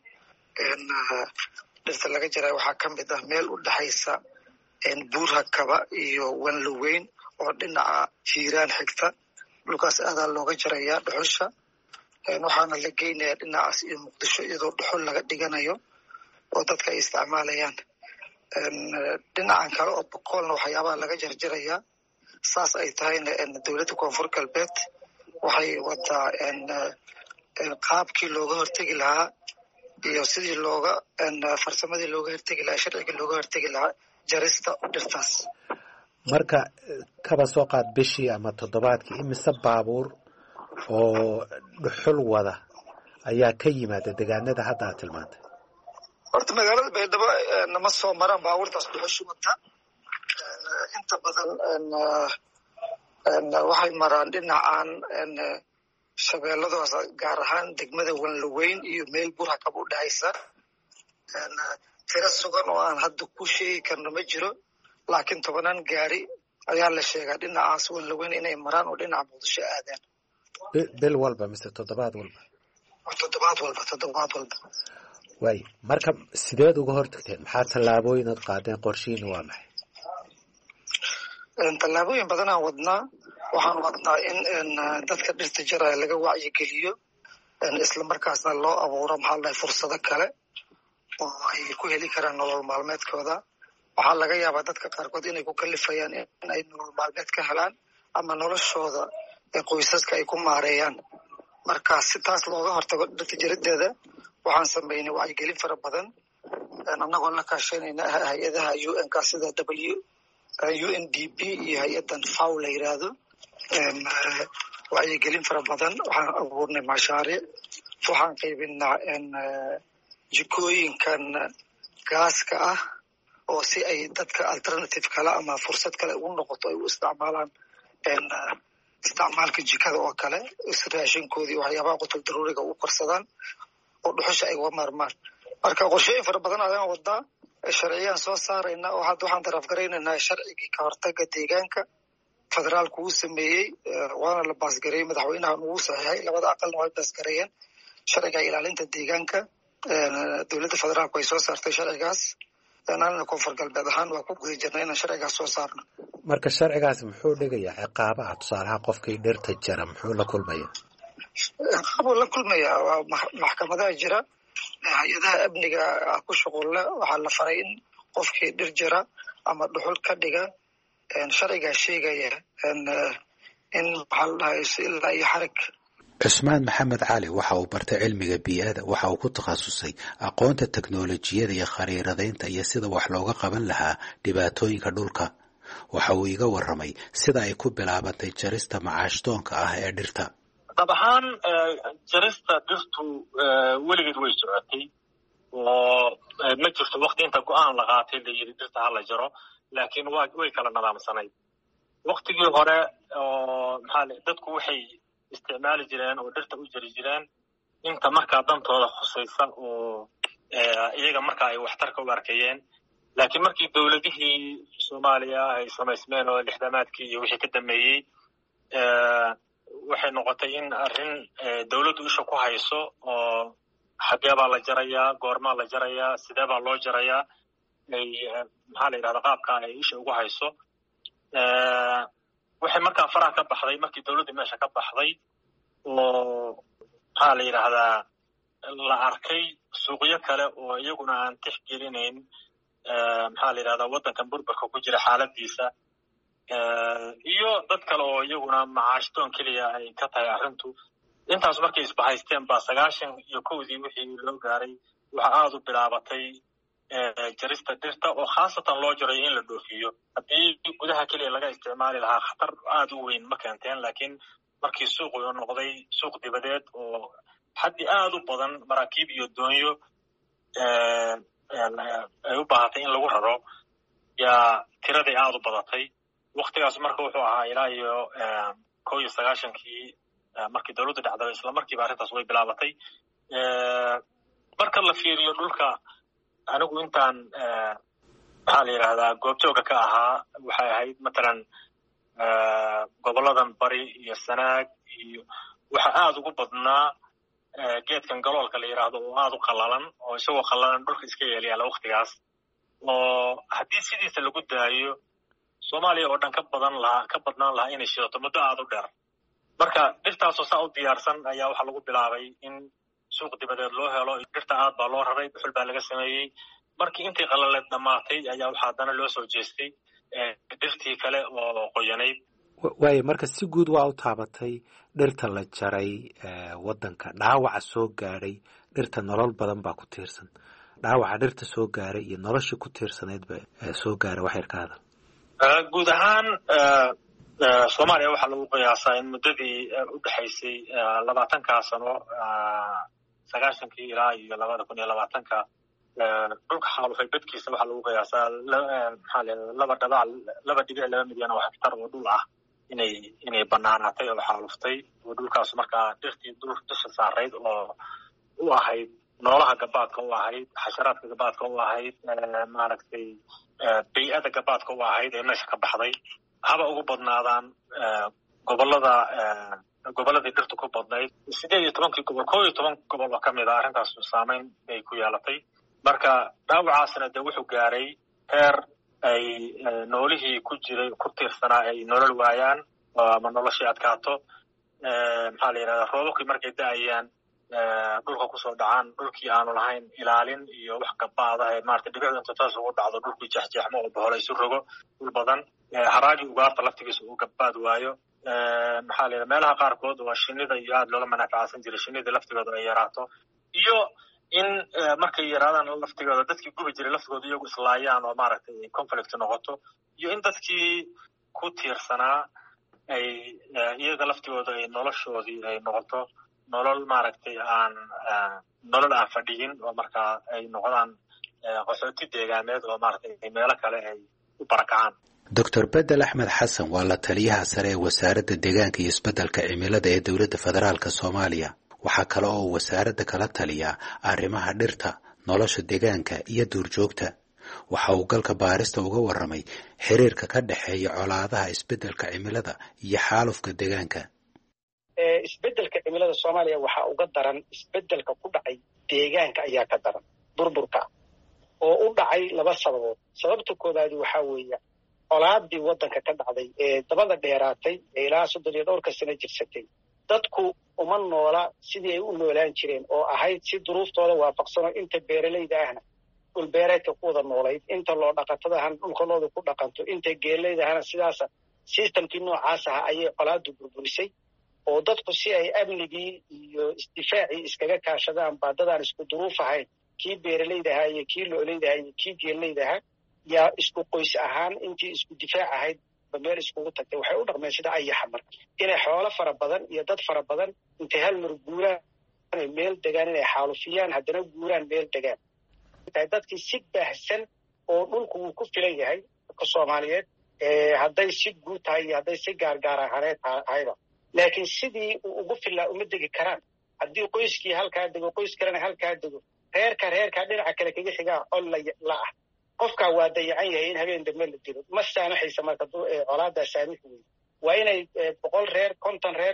dhirta laga jaray waxaa ka mid ah meel u dhaxaysa Buur-Hakaba iyo Wanlaweyn oo dhinaca Hiiraan xigta. dhulkaas aadaa looga jarayaa dhuxusha, waxaana la geynayaa dhinacaas iyo Muqdisho iyadoo dhuxul laga dhiganayo oo dadka ay isticmaalayaan. dhinacan kale oo boqolna waxyaabaha laga jarjarayaa. saas ay tahayna dowladda Koonfur Galbeed waxay wadaa qaabkii looga hortegi lahaa iyo sidii farsamadii looga hortegi lahaa, sharciga looga hortegi lahaa jarista dhirtaas. marka kaba soo qaad bishii ama toddobaadkii imise baabuur oo dhuxul wada ayaa ka yimaada deegaanada hadda aad tilmaantay? horta magaalada baydhabo nama soo maraan baabuurtaas dhuxusha wata. inta badan waxay maraan dhinacan shabeelladaas, gaar ahaan degmada Wanlaweyn iyo meel Burhakab u dhexaysa. tiro sugan oo aan hadda ku sheegi karno ma jiro, laakiin 10 gaari ayaa la sheegaa dhinacaas Wanlaweyn inay maraan oo dhinaca Muqdisho aadaan. bil walba mise toddobaad walba? toddobaad walba. waay, marka sideed uga hortagteen? maxaa tallaabooyin aad qaadeen? qorshihiina waa maxay? tallaabooyin badan aan wadnaa. waxaan wadnaa in dadka dhirta jaraya laga wacyigeliyo, isla markaasna loo abuuro fursado kale oo ay ku heli karaan nolol maalmeedkooda. waxaa laga yaabaa dadka qaarkood inay ku kalifayaan in ay nolol maalmeed ka helaan ama noloshooda qoysaska ay ku maareeyaan. marka si taas looga hortago dhirta jarideeda, waxaan sameynay wacyigelin fara badan annagoo la kaashanayna hay-adaha UN-ka sida UNDP iyo hay-adan FAO la yiraahdo. wacyigelin fara badan, waxaan abuurnay mashaariic, waxaan qaybinaa jikooyinkan gaaska ah oo si ay dadka alternative kale ama fursad kale ugu noqoto ay u isticmaalaan isticmaalka jikada oo kale, raashinkoodii waxyaabaha qutul daruuriga u korsadaan oo dhuxusha ay uga maarmaan. marka qorshooyin fara badan ayaan wadaa, sharciyaan soo saarayna oo hadda waxaan tarafgaraynaynaa sharcigii ka hortaga deegaanka federaalku uu sameeyey, waana la baasgareeyey, madaxweynaha uu saxiixay, labada aqalna way baasgareeyeen sharciga ilaalinta deegaanka. dowladda federaalku ay soo saartay sharcigaas, anana koonfur galbeed ahaan waa ku guda jirnay inaan sharcigaas soo saarno. marka sharcigaasi muxuu dhigayaa ciqaabaha? tusaalaha qofkii dhirta jara muxuu la kulmaya? ciqaabuu la kulmayaa, waa maxkamadaha jira, hay-adaha amniga ku shuqulle. waxaa la faray in qofkii dhir jara ama dhuxul ka dhiga, sharcigaa sheegaya in maxaa la dhahay ilaa iyo xarig. cusmaan maxamed cali waxa uu bartay cilmiga bii'ada. waxa uu ku takhasusay aqoonta teknolojiyada iyo khariiradaynta iyo sida wax looga qaban lahaa dhibaatooyinka dhulka. waxa uu iga warramay sida ay ku bilaabantay jarista macaashtoonka ah ee dhirta. dab ahaan jarista dhirtu weligeed way socotay oo ma jirto waqti inta go-aan la qaatay la yidhi dhirta ha la jaro, laakiin way kala nidaamsanayd. waqtigii hore oo dadku waxay isticmaali jireen oo dhirta u jari jireen inta markaa dantooda khusaysa oo iyaga markaa ay waxtarka u arkayeen. laakiin markii dowladihii Soomaaliya ay samaysmeen oo lixdamaadkii iyo wixii ka dambeeyey, waxay noqotay in arrin dowladdu isha ku hayso oo xagee baa la jarayaa, goormaa la jarayaa, sidee baa loo jarayaa, ay qaabka ay isha ugu hayso. waxay markaa faraha ka baxday markii dowladda meesha ka baxday oo la arkay suuqyo kale oo iyaguna aan tixgelinayn waddankan burburka ku jira xaaladiisa, iyo dad kale oo iyaguna macaashtoon keliya ay ka tahay arrintu. intaas markay isbahaysteen baa 91 wixii loo gaaray waxa aad u bilaabatay jarista dhirta oo khaasatan loo jaray in la dhoofiyo. haddii gudaha keliya laga isticmaali lahaa khatar aad u weyn ma keenteen, laakiin markii suuqu noqday suuq dibadeed oo xaddi aad u badan maraakiib iyo doonyo ay u baahatay in lagu raro, yaa tiradii aad u badatay. waktigaas marka wuxuu ahaa ilaa iyo 91kii markii dowladdu dhacday, isla markiiba arrintaas way bilaabatay. marka la fiiriyo dhulka, anigu intaan goobjooga ka ahaa waxay ahayd matalan goboladan bari iyo sanaag iyo waxa aad ugu badnaa geedkan galoolka la yiraahdo oo aad u qallalan, oo isagoo qallalan dhulka iska yeelyaala waktigaas, oo haddii sidiisa lagu daayo Soomaaliya oo dhan ka badnaan lahaa inay shidato muddo aad u dheer. marka dhirtaasoo saa u diyaarsan ayaa waxaa lagu bilaabay in suuq dibadeed loo helo. dhirta aad baa loo raray, dhuxul baa laga sameeyey. markii intii qallaleed dhammaatay ayaa waxaa haddana loo soo jeestay dhirtii kale oo qoyanayd. waayo marka si guud waa u taabatay dhirta la jaray waddanka. dhaawaca soo gaadhay dhirta nolol badan baa ku tiirsan. dhaawaca dhirta soo gaaray iyo noloshii ku tiirsanaydba soo gaaray wax yar ka hadal. guud ahaan Soomaaliya waxaa lagu qiyaasaa in muddadii u dhaxaysay 20 sano sagaashankii ilaa iyo 2020 dhulka xaalufay bedkiisa waxaa lagu qiyaasaa maxaa laba dhibic 2 milyan oo hektar oo dhul ah inay banaanaatay oo xaaluftay oo dhulkaas markaa dhirtii dusha saarayd oo u ahayd noolaha gabaadka u ahayd xasharaadka gabaadka u ahayd maaragtay bay'ada gabaadka u ahayd ee meesha ka baxday haba ugu badnaadaan gobolladii dhirtu ku badnayd 18 gobol 11 gobol oo ka mid ah arrintaas saameyn ay ku yeelatay marka dhaawacaasna dee wuxuu gaaray heer ay noolihii ku tiirsanaa ay nolol waayaan ama noloshii adkaato maxaa la yidhahdaa roobabkii markay da'ayaan dhulka kusoo dhacaan dhulkii aanu lahayn ilaalin iyo wax gabaada ee maaragtay dhibicdu inta taas ugu dhacdo dhulkii jeexjeexmo oo bohole isu rogo dhul badan haraagii ugaarta laftigiisa uu gabaad waayo maxaa la yidhahdaa meelaha qaarkood waa shinnida iyo aad looga manaaficsan jiray shinnida laftigooda ay yaraato iyo in markay yaraadaan laftigooda dadkii gubi jiray laftigooda iyagu islaayaan oo maaragtay conflict noqoto iyo in dadkii ku tiirsanaa ay iyaga laftigooda ay noloshoodii ay noqoto nolol maaragtay nolol aan fadhiyin oo markaa ay noqdaan qaxooti deegaaneed oo maaragtay meelo kale ay u barakacaan. Dr. Bedel Axmed Xasan waa la taliyaha sare ee wasaaradda deegaanka iyo isbeddelka cimilada ee dowladda federaalka Soomaaliya. Waxaa kale oo wasaaradda kala taliya arrimaha dhirta, nolosha deegaanka iyo duurjoogta. Waxa uu galka baarista uga warramay xiriirka ka dhexeeya colaadaha isbeddelka cimilada iyo xaalufka deegaanka. Isbeddelka cimilada Soomaaliya waxa uga daran isbeddelka ku dhacay deegaanka ayaa ka daran burburka oo u dhacay laba sababood. Sababta koowaad waxa weeye colaadii waddanka ka dhacday ee dabada dheeraatay ee ilaa 32 sano jirsatay. Dadku uma noola sidii ay u noolaan jireen oo ahayd si duruuftooda waafaqsano inta beeralayda ahna dhul beereedka ku wada noolayd inta loo dhaqatada ahna dhulkooda ku dhaqanto inta geelayda ahna sidaas systemkii noocaas ah ayay colaadu burburisay oo dadku si ay amnigii iyo isdifaacii iskaga kaashadaan baadadaan isku duruuf ahayn kii beeralayda ahaa iyo kii loolayda ahaa iyo kii geelayda ahaa yaa isku qoys ahaan intii isku difaac ahayd meel iskugu tagtay waxay u dhaqmeen sida ayaxa marka inay xoolo fara badan iyo dad fara badan intay hal mar guuraan meel degaan inay xaalufiyaan haddana guuraan meel degaan dadkii si baahsan oo dhulku uu ku filan yahay dadka Soomaaliyeed hadday si guud tahay iyo hadday si gaargaar ahaaneed tahayba laakiin sidii uu ugu filaa uma degi karaan haddii qoyskii halkaa dego qoys kalena halkaa dego reerka dhinaca kale kaga xigaa col la ah qofkaa waa dayacan yahay in habeen dambe la dilo ma saamaxaysa marka colaadaa saamix weyn waa inay 100 reer 50 reer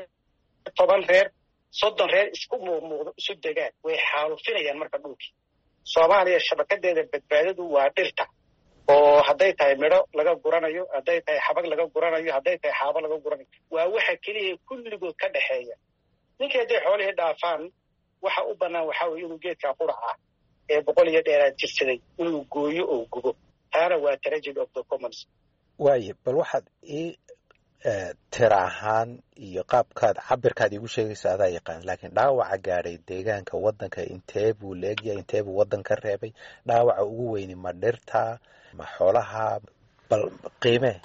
10 reer 30 reer isku muuqdo isu degaan way xaalufinayaan marka dhulkii Soomaaliya shabakadeeda badbaadadu waa dhirta oo hadday tahay midho laga guranayo hadday tahay xabag laga guranayo hadday tahay xaabo laga guranayo waa waxa keliya kulligood ka dhaxeeya ninkii hadday xoolihii dhaafaan waxa u bannaan waxaa weeye inuu geedkaa quraca ee 100 iyo dheeraad jirsaday inuu gooyo oo gubo taana waa tragedy of the commons. waaye bal waxaad tira ahaan iyo qaabkaad cabirkaad igu sheegaysa adaa yaqaan laakiin dhaawaca gaadhay deegaanka waddanka intee buu leegyahay intee buu waddanka reebay dhaawaca ugu weyni ma dhirta ma xoolaha bal qiimee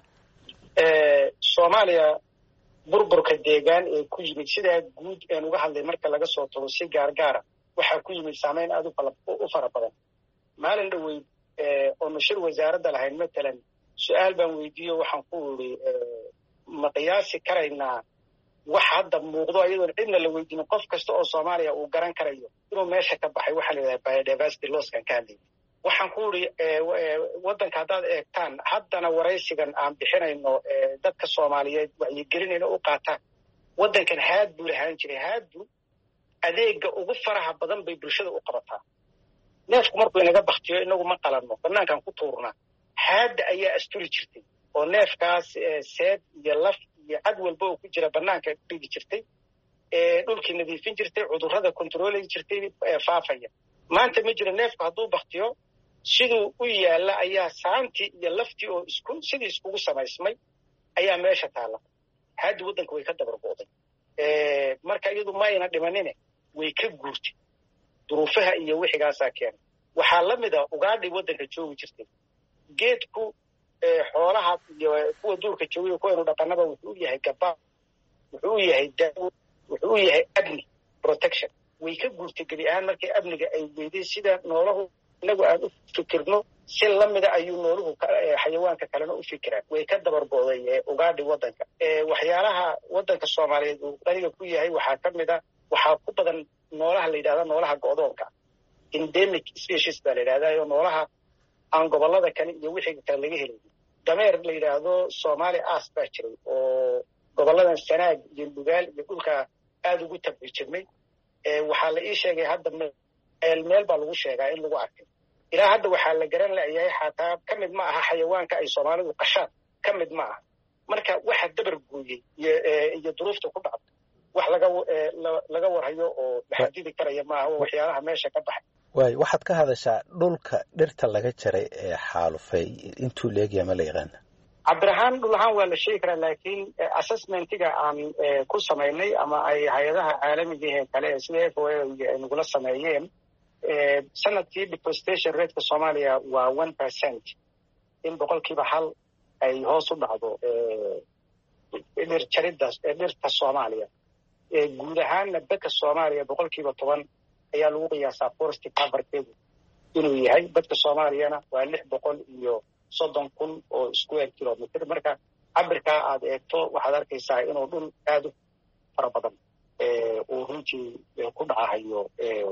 Soomaaliya burburka deegaan ee ku yimid sidaa guud een uga hadlay marka laga soo tago si gaargaara waxaa ku yimid saameyn aad u fara badan maalin dhaweyd oo nashir wasaaradda lahayn matalan su'aal baan weydiiyo waxaan ku iri ma qiyaasi karaynaa wax hadda muuqdo iyadoon cidna la weydiinin qof kasta oo Soomaaliya uu garan karayo inuu meesha ka baxay waxa la yiraahdaa biodiversity loss kan ka hadlay waxaan ku iri waddanka haddaad eegtaan haddana waraysigan aan bixinayno dadka Soomaaliyeed wacyigelinayna u qaataan waddankan haad buu lahaan jiray haadu adeega ugu faraha badan bay bulshada u qabataa neefku markuu inaga baktiyo inagu ma qalanno banaankan ku tuurnaa haada ayaa asturi jirtay oo neefkaas seed iyo laf iyo cad walba oo ku jira banaanka dhigi jirtay dhulkii nadiifin jirtay cudurrada kontroolay jirtay faafaya maanta ma jiro neefku hadduu baktiyo siduu u yaalla ayaa saantii iyo laftii oo sidii iskugu samaysmay ayaa meesha taalla haada waddanka way ka dabargo'day marka iyadu ma ayna dhimanine way ka guurtay duruufaha iyo wixigaasaa keenay waxaa la mid ah ugaadhay waddanka joogi jirtay geedku xoolaha iyo kuwa duurka joogay kuwaynu dhaqanaba wuxuu yahay gabaa wuxuu yahay daawo wuxuu yahay amni protection way ka guurtay gebi ahaan markii amniga ay weyday sida noolahu inagu aan u fikirno si lamida ayuu nooluhu xayawaanka kalena u fikiraan way ka dabargo'day ugaadhi waddanka waxyaalaha waddanka Soomaaliyeed uu qariga ku yahay waxaa ka mid ah waxaa ku badan noolaha la yidhaahdo noolaha go'doonka endemic species baa la yidhahdaa noolaha aan gobollada kale iyo wixii kale laga helin dameer la yidhaahdo Soomaali aas baa jiray oo gobolladan Sanaag iyo Nugaal iyo dhulka aad ugu tabrijirmay waxaa la ii sheegay hadda meel baa lagu sheegaa in lagu arkay ilaa hadda waxaa la garan layahay xataa ka mid ma aha xayawaanka ay Soomaalidu qashaan ka mid ma aha marka waxa dabar gooyay iyo duruufta ku dhacday wax laga warhayo oo maxadidi karaya ma aha waxyaalaha meesha ka baxay waay waxaad ka hadashaa dhulka dhirta laga jaray ee xaalufay intuu leegyahay ma la yaqaan cabdirahaan dhul ahaan waa la sheegi karaa laakiin assessmentiga aan ku samaynay ama ay hay-adaha caalamiga ee kale sida FAO ay nagula sameeyeen sanadkii deforestation rate-ka Soomaaliya waa 1% in boqolkiiba hal ay hoos u dhacdo dhir jaridda dhirta Soomaaliya guud ahaanna dadka Soomaaliya boqolkiiba 10 ayaa lagu qiyaasaa forest cover-keedu inuu yahay dadka Soomaaliyana waa 630,000 oo square kilometer marka cabirka aad eegto waxaad arkaysaa inuu dhul aad u fara badan uu runtii ku dhacayo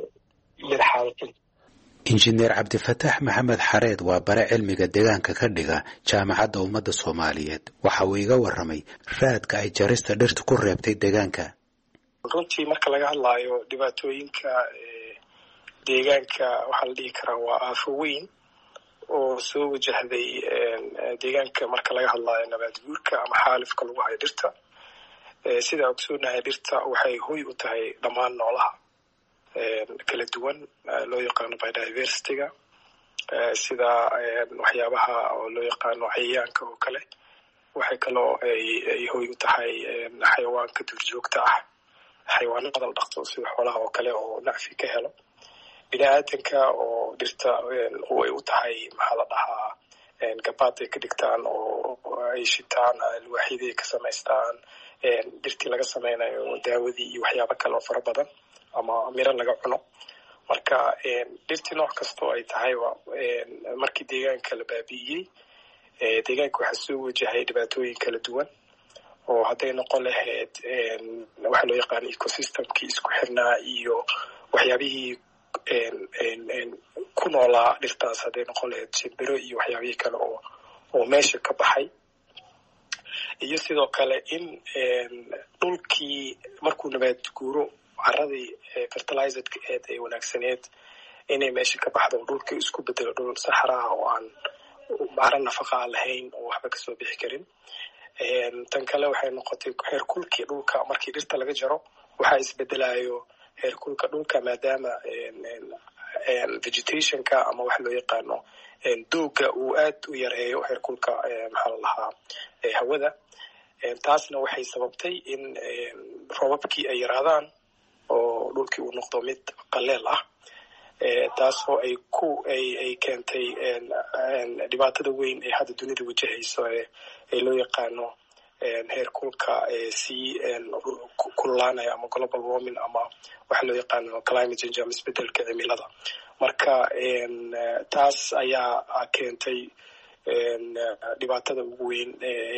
injineer cabdifataax maxamed xareed waa bare cilmiga deegaanka ka dhiga jaamacadda ummadda Soomaaliyeed waxa uu iga warramay raadka ay jarista dhirta ku reebtay deegaanka runtii marka laga hadlaayo dhibaatooyinka deegaanka waxaa la dhihi karaa waa aafo weyn oo soo wajahday deegaanka marka laga hadlaayo nabaad guurka ama xaalifka lagu hayo dhirta sida ogsoonahay dhirta waxay hoy u tahay dhammaan noolaha kala duwan loo yaqaano biodiversity-ga sida waxyaabaha oo loo yaqaano cayayaanka oo kale waxay kaloo ay hoy u tahay xayawaanka duurjoogta ah xayawaanada la dhaqto sida xoolaha oo kale oo nacfi ka helo bini'aadanka oo dhirta ay u tahay maxaa la dhahaa gabaad ay ka dhigtaan oo ay shitaan alwaaxyadii ka samaystaan dhirtii laga samaynayo daawadii iyo waxyaabo kale oo fara badan ama miro laga cuno marka dhirtii nooc kastoo ay tahay markii deegaanka la baabi'iyey deegaanka waxaa soo wajahay dhibaatooyin kala duwan oo hadday noqon lahayd waxa loo yaqaan ecosystemkii isku xirnaa iyo waxyaabihii ku noolaa dhirtaas hadday noqon lahayd shimbiro iyo waxyaabihii kale oo meesha ka baxay iyo sidoo kale in dhulkii markuu nabaad guuro caradii fertilizedka eed ay wanaagsaneed inay meesha ka baxdo dhulkii isku bedelo dhul saxraa oo aan caro nafaqa aan lahayn oo waxba kasoo bixi karin tan kale waxay noqotay heerkulkii dhulka markii dhirta laga jaro waxaa isbedelayo heerkulka dhulka maadaama vegetationka ama waxa loo yaqaano dooga uu aad u yareeyo heerkulka maxaa la lahaa hawada taasna waxay sababtay in roobabkii ay yaraadaan oo dhulkii uu noqdo mid qaleel ah taasoo ay keentay dhibaatada weyn ee hadda dunida wajahayso ee loo yaqaano heerkulka sii kululaanaya ama global warming ama waxa loo yaqaano climate change ama isbedelka cimilada marka taas ayaa keentay dhibaatada ugu weyn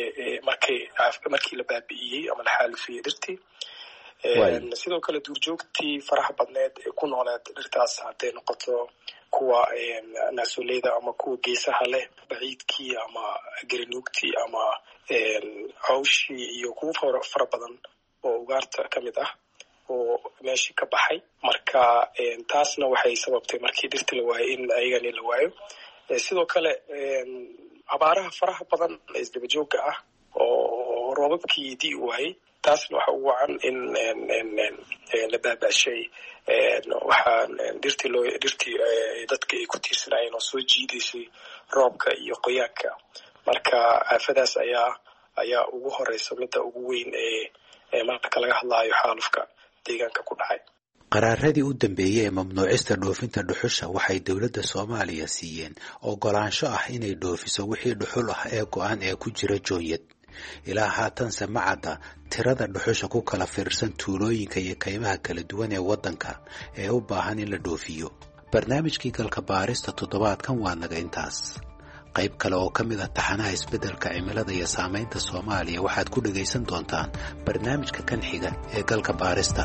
markii la baabi'iyey ama la xaalufiyey dhirtii sidoo kale duurjoogtii faraha badneed ee ku nooleed dhirtaas hadday noqoto kuwa naasoleyda ama kuwa geesaha leh baciidkii ama gerinuugtii ama cawshii iyo kuwa fara badan oo ugaarta ka mid ah oo meeshii ka baxay marka taasna waxay sababtay markii dhirta la waayo in ayagani la waayo sidoo kale abaaraha faraha badan ee isdabajooga ah oo roobabkii dii waayey taasna waxa ugu wacan in la baaba'shay waxaa dhirtii dadka ay ku tiirsanaayeen oo soo jiidaysay roobka iyo qoyaanka marka aafadaas ayaa ugu horeysa midda ugu weyn ee marka laga hadlaayo xaalufka deegaanka ku dhacay qaraaradii u dambeeyey ee mamnuucista dhoofinta dhuxusha waxay dowladda Soomaaliya siiyeen ogolaansho ah inay dhoofiso wixii dhuxul ah ee go'an ee ku jira jooyad ilaa haatanse ma cadda tirada dhuxusha ku kala fiirsan tuulooyinka iyo kaymaha kala duwan ee waddanka ee u baahan in la dhoofiyo. barnaamijkii galka baarista toddobaadkan waa naga intaas. qayb kale oo ka mid ah taxanaha isbeddelka cimilada iyo saamaynta Soomaaliya waxaad ku dhagaysan doontaan barnaamijka kan xiga ee galka baarista.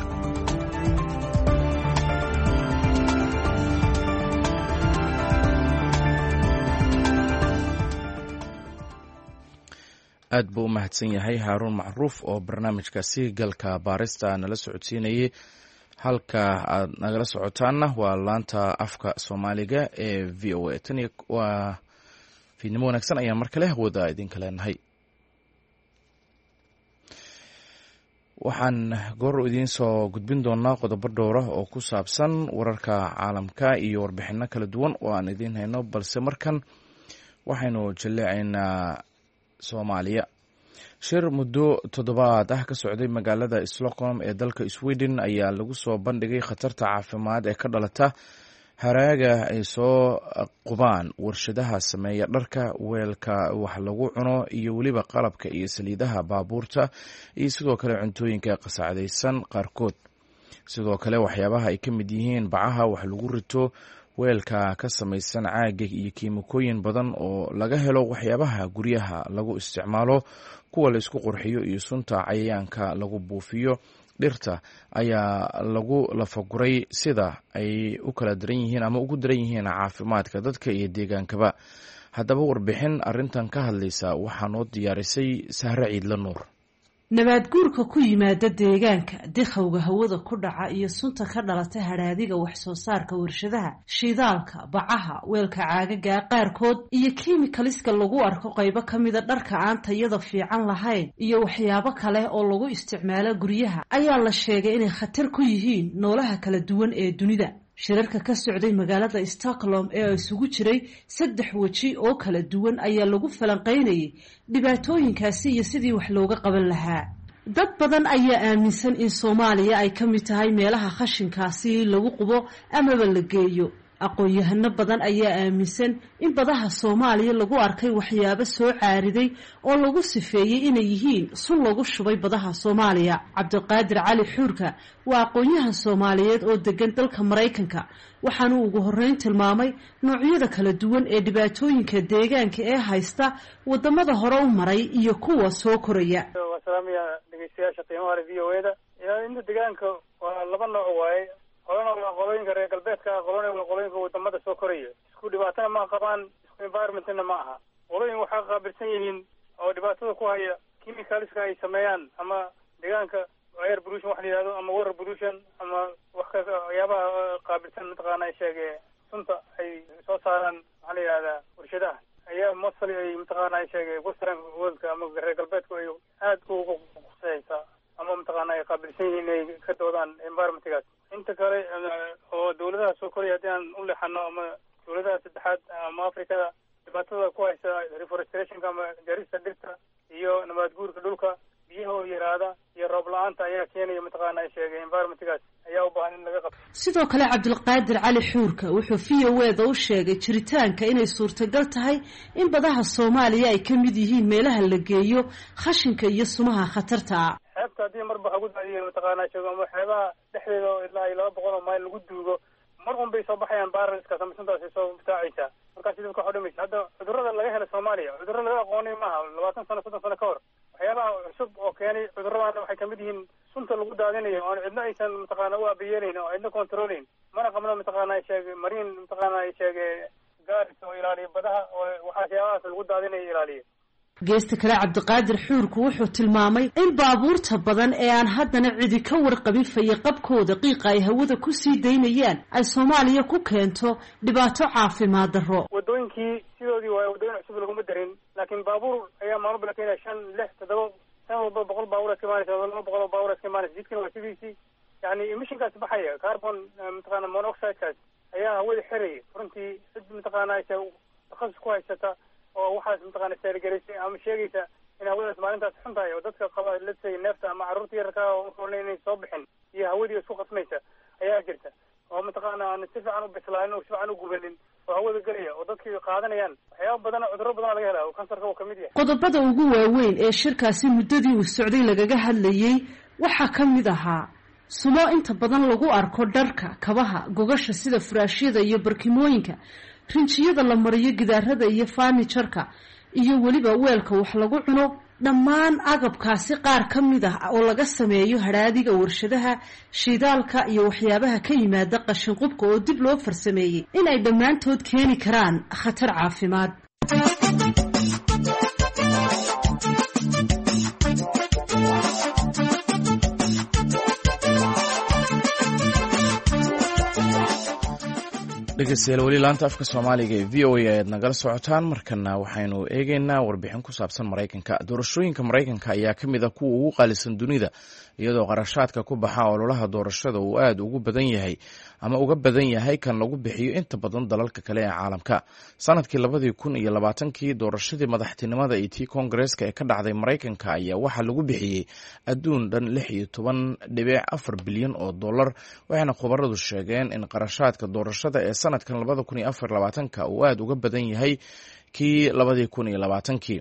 aad buu u mahadsan yahay Haaruun Macruuf oo barnaamijkaasi galka baarista nala socodsiinayay. halka aad nagala socotaanna waa laanta afka Soomaaliga ee VOA. Tani waa fiidnimo wanaagsan ayaan mar kale hawada idinka leenahay. waxaan goor idiin soo gudbin doonaa qodobo dhowr ah oo ku saabsan wararka caalamka iyo warbixino kala duwan oo aan idiin hayno, balse markan waxaynu jaleecaynaa Soomaaliya. shir muddo toddobaad ah ka socday magaalada Stockholm ee dalka Sweden ayaa lagu soo bandhigay khatarta caafimaad ee ka dhalata haraaga ay soo qubaan warshadaha sameeya dharka, weelka wax lagu cuno iyo weliba qalabka iyo saliidaha baabuurta iyo sidoo kale cuntooyinka qasacadaysan qaarkood. sidoo kale waxyaabaha ay ka mid yihiin bacaha wax lagu rito, weelka ka samaysan caaga iyo kiimikooyin badan oo laga helo waxyaabaha guryaha lagu isticmaalo, kuwa la isku qurxiyo iyo sunta cayayaanka lagu buufiyo. dhirta ayaa lagu lafaguray sida ay u kala daran yihiin ama ugu daran yihiin caafimaadka dadka iyo deegaankaba. haddaba warbixin arrintan ka hadlaysa waxaa noo diyaarisay Sahre Ciidla Nuur. nabaad guurka ku yimaada deegaanka, dikhawga hawada ku dhaca iyo sunta ka dhalata hadhaadiga wax soo saarka warshadaha, shidaalka, bacaha, weelka caagaga qaarkood iyo kiimikaliska lagu arko qaybo ka mida dharka aan tayada fiican lahayn iyo waxyaabo kale oo lagu isticmaalo guryaha ayaa la sheegay inay khatar ku yihiin noolaha kala duwan ee dunida. shirarka ka socday magaalada Stockholm ee isugu jiray 3 waji oo kala duwan ayaa lagu falanqeynayay dhibaatooyinkaasi iyo sidii wax looga qaban lahaa. dad badan ayaa aaminsan in Soomaaliya ay ka mid tahay meelaha khashinkaasi lagu qubo amaba la geeyo. aqoon-yahano badan ayaa aaminsan in badaha Soomaaliya lagu arkay waxyaabo soo caariday oo lagu sifeeyay inay yihiin sun lagu shubay badaha Soomaaliya. Cabdiqaadir Cali Xuurka waa aqoon-yahan Soomaaliyeed oo degan dalka Mareykanka, waxaana ugu horreyn tilmaamay noocyada kala duwan ee dhibaatooyinka deegaanka ee haysta wadamada hore u maray iyo kuwa soo koraya. salaamiya dhageystayaasha qiimaha VOA-da. inta deegaanka waa laba nooc waaye. qolana waa qolooyinka reer galbeedka, qolana waa qolooyinka wadamada soo koraya. isku dhibaatana ma qabaan, isku environmentna ma aha. qolooyin waxaa qaabilsan yihiin oo dhibaatada ku haya chemicalska ay sameeyaan ama deegaanka air pollution wax la yidhahdo ama water pollution ama waxyaabaha qaabilsan mataqaana ay sheegee sunta ay soo saaraan maxaa la yidhahdaa warshadaha ayaa mostly ay mataqaana ay sheegee western worldka ama reer galbeedku ay aad ugu khusaysaa ama mataqaana ay qaabilsan yihiin inay ka doodaan environmentgaas. inta kale oo dawladaha soo koraya haddii aan u leexano ama dawladaha saddexaad ama Afrikada, dhibaatada ku haysa reforestationka ama jarista dhirta iyo nabaad guurka dhulka, biyaha oo yaraada iyo roob la-aanta ayaa keenaya mataqaana ay sheegay environmentgaas ayaa u baahan in laga qabto. sidoo kale Cabdiqaadir Cali Xuurka wuxuu VOA-da u sheegay jiritaanka inay suurtagal tahay in badaha Soomaaliya ay ka mid yihiin meelaha la geeyo khashinka iyo sumaha khatarta ah. xeebta haddii marba ugu daadiyo mataqaana sheego ama xeebaha dhexdeeda ilaa 200 mayl lagu duugo, mar un bay soo baxayaan baararska sameysantaasi soo butaacaysa. markaasi dadka waxa dhamaysa hadda cudurrada laga helo Soomaaliya cudurro laga aqoonay maaha 20 sano 30 sano ka hor. waxyaabaha cusub oo keenay cudurrada waxay kamid yihiin sunta lagu daadinayo oo cidna aysan mataqaana u aabiyeenayn oo cidna controlin, mana qabno mataqaana ay sheegay marine mataqaana ay sheegay gaaris oo ilaaliyo badaha oo waxyaabahaas lagu daadinayo ilaaliyo. geesta kale Cabdiqaadir Xuurku wuxuu tilmaamay in baabuurta badan ee aan haddana cidi ka warqabin fayaqabkooda qiiqa ay hawada ku sii daynayaan ay Soomaaliya ku keento dhibaato caafimaad darro. wadooyinkii sidoodii waa wadooyin cusub laguma darin, laakiin baabuur ayaa maalmo bala keenaya 5, 6, 7 san walba 100 baabuur ka imaanaysa, 200 baabuur ka imaanaysa. jidkan waa sidiisii, yani emissionkaas baxaya carbon mataqaana monoxide-kaas ayaa hawada xiraya. runtii cid mataqaana ay takhasus ku haysata oo waxaas mataqaana saargalisay ama sheegaysa in hawadaas maalintaas xun tahay oo dadka qaba lasay neefta ama carruurta yarka oo kornay inay soo bixin iyo hawadii isku qasmaysa ayaa jirta oo mataqaana aan si fiican u bislaanin oo si fiican u gubanin oo hawada gelaya oo dadkii qaadanayaan waxyaaba badan cudurro badan laga helaa oo kansarka uu kamid yahay. qodobada ugu waaweyn ee shirkaasi muddadii uu socday lagaga hadlayay waxaa ka mid ahaa sumo inta badan lagu arko dharka, kabaha, gogasha sida furaashyada iyo barkimooyinka, rinjiyada la mariyo gidaarada iyo furniture-ka, iyo weliba weelka wax lagu cuno. dhammaan agabkaasi qaar ka mid ah oo laga sameeyo hadhaadiga warshadaha shidaalka iyo waxyaabaha ka yimaada qashinqubka oo dib loo farsameeyey inay dhammaantood keeni karaan khatar caafimaad. dhegeystayaal weli laanta afka soomaaliga ee v o a ayaad nagala socotaan. markana waxaynu eegeynaa warbixin ku saabsan maraykanka. doorashooyinka maraykanka ayaa ka mid ah kuwa ugu qaalisan dunida, iyadoo qarashaadka ku baxa ololaha doorashada uu aad uga badan yahay kan lagu bixiyo inta badan dalalka kale ee caalamka. sanadkii 2020 doorashadii madaxtinimada iyo tii koongareeska ee ka dhacday maraykanka ayaa waxaa lagu bixiyey adduun dhan 16.4 bilyan oo dollar, waxayna khubaradu sheegeen in qarashaadka doorashada ee sanadkan 2024 uu aad uga badan yahay kii 2020.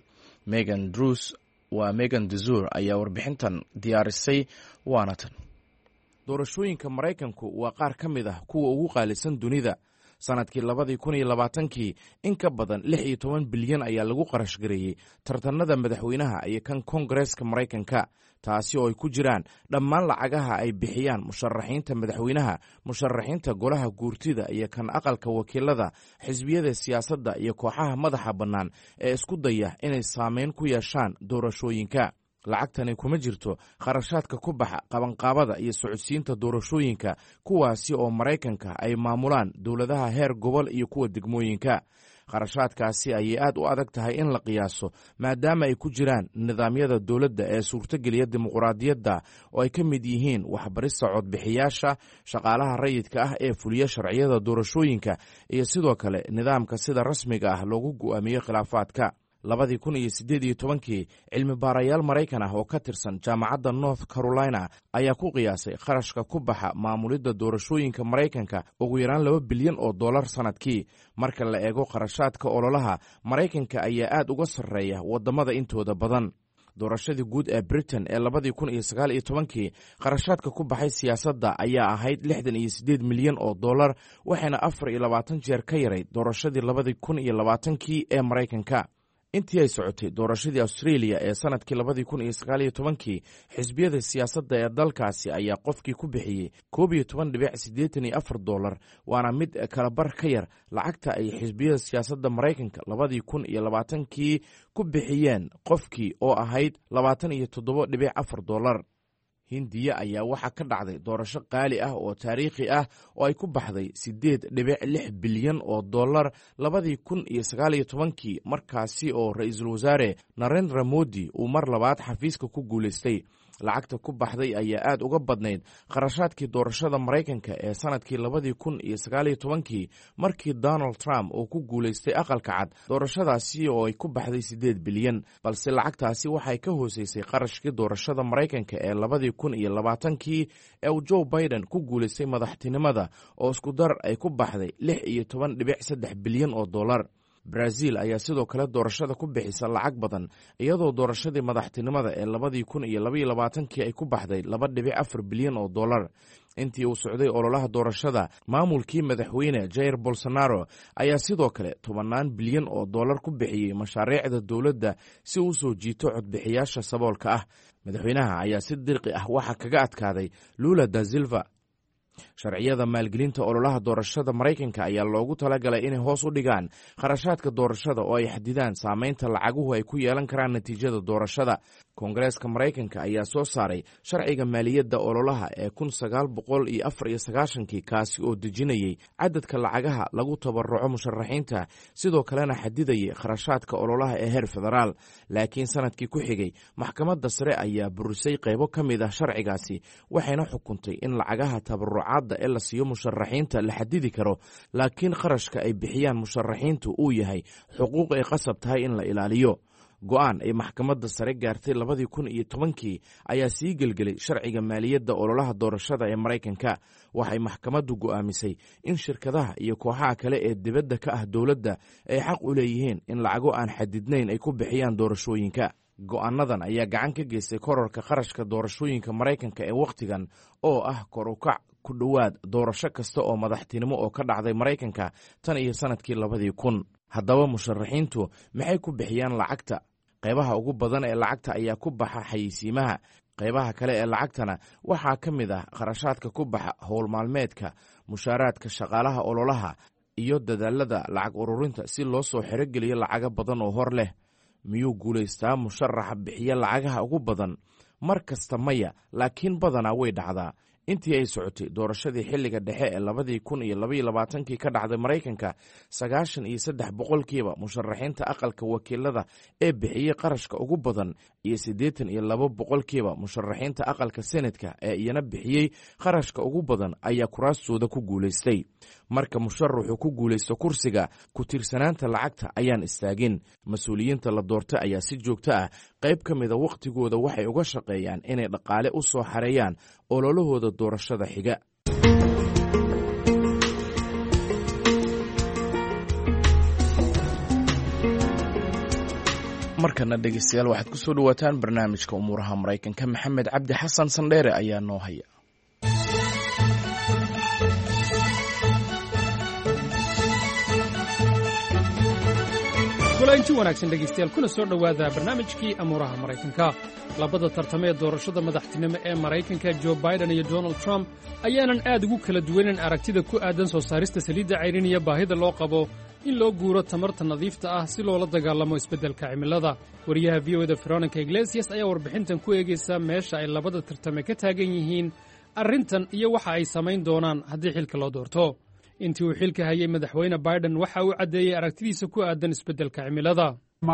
Megan Duzur ayaa warbixintan diyaarisay, waana tan. doorashooyinka maraykanku waa qaar ka mid ah kuwa ugu qaalisan dunida. sanadkii 2020 in ka badan 16 bilyan ayaa lagu qarash gareeyey tartanada madaxweynaha iyo kan koongareeska maraykanka, taasi oo ay ku jiraan dhammaan lacagaha ay bixiyaan musharaxiinta madaxweynaha, musharaxiinta golaha guurtida iyo kan aqalka wakiilada, xisbiyada siyaasadda iyo kooxaha madaxa bannaan ee isku daya inay saameyn ku yeeshaan doorashooyinka. lacagtani kuma jirto kharashaadka ku baxa qabanqaabada iyo socodsiinta doorashooyinka, kuwaasi oo maraykanka ay maamulaan dowladaha heer gobol iyo kuwa degmooyinka. kharashaadkaasi ayay aad u adag tahay in la qiyaaso, maadaama ay ku jiraan nidaamyada dowladda ee suurtogeliya dimuqraadiyadda, oo ay ka mid yihiin waxbarista codbixiyaasha, shaqaalaha rayidka ah ee fuliya sharciyada doorashooyinka, iyo sidoo kale nidaamka sida rasmiga ah loogu go'aamiyo khilaafaadka. 2018 cilmi baarayaal Maraykan ah oo ka tirsan jaamacadda North Carolina ayaa ku qiyaasay kharashka ku baxa maamulidda doorashooyinka Maraykanka ugu yaraan 2 bilyan oo dollar sanadkii. marka la eego kharashaadka ololaha, Maraykanka ayaa aad uga sarreeya wadamada intooda badan. doorashadii guud ee Britain ee 2019 kharashaadka ku baxay siyaasadda ayaa ahayd 68 milyan oo dollar, waxayna 24 jeer ka yarayd doorashadii 2020 ee Maraykanka. intii ay socotay doorashadii Australia ee sanadkii 2019, xisbiyada siyaasadda ee dalkaasi ayaa qofkii ku bixiyey 12.84 dollar, waana mid kala bar ka yar lacagta ay xisbiyada siyaasadda Maraykanka 2020 ku bixiyeen qofkii oo ahayd 27.4 dollar. Hindiya ayaa waxaa ka dhacday doorasho qaali ah oo taariikhi ah oo ay ku baxday 8.6 bilyan oo dollar 2019, markaasi oo ra-iisul wasaare Narendra Modi uu mar labaad xafiiska ku guulaystay. lacagta ku baxday ayaa aad uga badnayd kharashaadkii doorashada Maraykanka ee sanadkii 2019 markii Donald Trump uu ku guulaystay aqalka cad, doorashadaasi oo ay ku baxday 8 bilyan, balse lacagtaasi waxay ka hooseysay qarashkii doorashada Maraykanka ee 2020 ee uu Joe Biden ku guulaystay madaxtinimada oo isku dar ay ku baxday 16.3 bilyan oo dollar. Brazil ayaa sidoo kale doorashada ku bixisa lacag badan, iyadoo doorashadii madaxtinimada ee 2022 ay ku baxday 2.4 bilyan oo dollar. intii uu socday ololaha doorashada, maamulkii madaxweyne Jair Bolsonaro ayaa sidoo kale 10 bilyan oo dollar ku bixiyey mashaariicda dowladda si uu soo jiito codbixiyaasha saboolka ah. madaxweynaha ayaa si dirqi ah waxa kaga adkaaday Lula da Silva. sharciyada maalgelinta ololaha doorashada Maraykanka ayaa loogu talagalay inay hoos u dhigaan kharashaadka doorashada oo ay xadidaan saameynta lacaguhu ay ku yeelan karaan natiijada doorashada. Koongareeska Maraykanka ayaa soo saaray sharciga maaliyadda ololaha ee 1994 kaasi oo dejinayay cadadka lacagaha lagu tabaruco musharaxiinta, sidoo kalena xadidayay kharashaadka ololaha ee heer federaal. laakiin sanadkii ku xigay, maxkamadda sare ayaa burisay qaybo ka mid ah sharcigaasi, waxayna xukuntay in lacagaha tabarucaadda ee la siiyo musharaxiinta la xadidi karo, laakiin kharashka ay bixiyaan musharaxiintu uu yahay xuquuq ay qasab tahay in la ilaaliyo. go'aan ay maxkamadda sare gaartay 2010 ayaa sii gelgelay sharciga maaliyadda ololaha doorashada ee Maraykanka. waxay maxkamaddu go'aamisay in shirkadaha iyo kooxaha kale ee dibadda ka ah dowladda ay xaq u leeyihiin in lacago aan xadidnayn ay ku bixiyaan doorashooyinka. go'aanadan ayaa gacan ka geystay kororka kharashka doorashooyinka Maraykanka ee wakhtigan oo ah kor u kac ku dhowaad doorasho kasta oo madaxtinimo oo ka dhacday Maraykanka tan iyo sanadkii 2000. haddaba musharaxiintu maxay ku bixiyaan lacagta? qaybaha ugu badan ee lacagta ayaa ku baxa xayeysiimaha. qaybaha kale ee lacagtana waxaa ka mid ah kharashaadka ku baxa howl maalmeedka, mushaaraadka shaqaalaha ololaha iyo dadaalada lacag ururinta si loo soo xerogeliyo lacago badan oo hor leh. miyuu guulaystaa musharaxa bixiya lacagaha ugu badan? mar kasta maya, laakiin badanaa way dhacdaa. intii ay socotay doorashadii xilliga dhexe ee 2022 ka dhacday Maraykanka, 93% musharaxiinta aqalka wakiilada ee bixiyey qarashka ugu badan iyo 82% musharaxiinta aqalka senatka ee iyana bixiyey qarashka ugu badan ayaa kuraastooda ku guulaystay. marka musharaxu ku guulaysto kursiga, ku tiirsanaanta lacagta ayaan istaagin. mas-uuliyiinta la doortay ayaa si joogto ah qayb ka mida wakhtigooda waxay uga shaqeeyaan inay dhaqaale u soo xareeyaan ololahooda doorashada xiga. markana dhegeystayaal waxaad ku soo dhawaataan barnaamijka umuuraha Maraykanka. maxamed cabdi xasan sandheere ayaa noo haya. kulanti wanaagsan dhegaystayaal, kuna soo dhowaada barnaamijkii amuuraha Maraykanka. labada tartame ee doorashada madaxtinimo ee Maraykanka, Joe Biden iyo Donald Trump, ayaanan aad ugu kala duwanan aragtida ku aadan soo saarista saliidda cayrin iyo baahida loo qabo in loo guuro tamarta nadiifta ah si loola dagaalamo isbeddelka cimilada. wariyaha VOA-da Veronica Iglesias ayaa warbixintan ku eegaysa meesha ay labada tartame ka taagan yihiin arrintan iyo waxa ay samayn doonaan haddii xilka loo doorto. intii uu xilka hayay madaxweyne Biden waxa uu caddeeyey aragtidiisa ku aadan isbeddelka cimilada.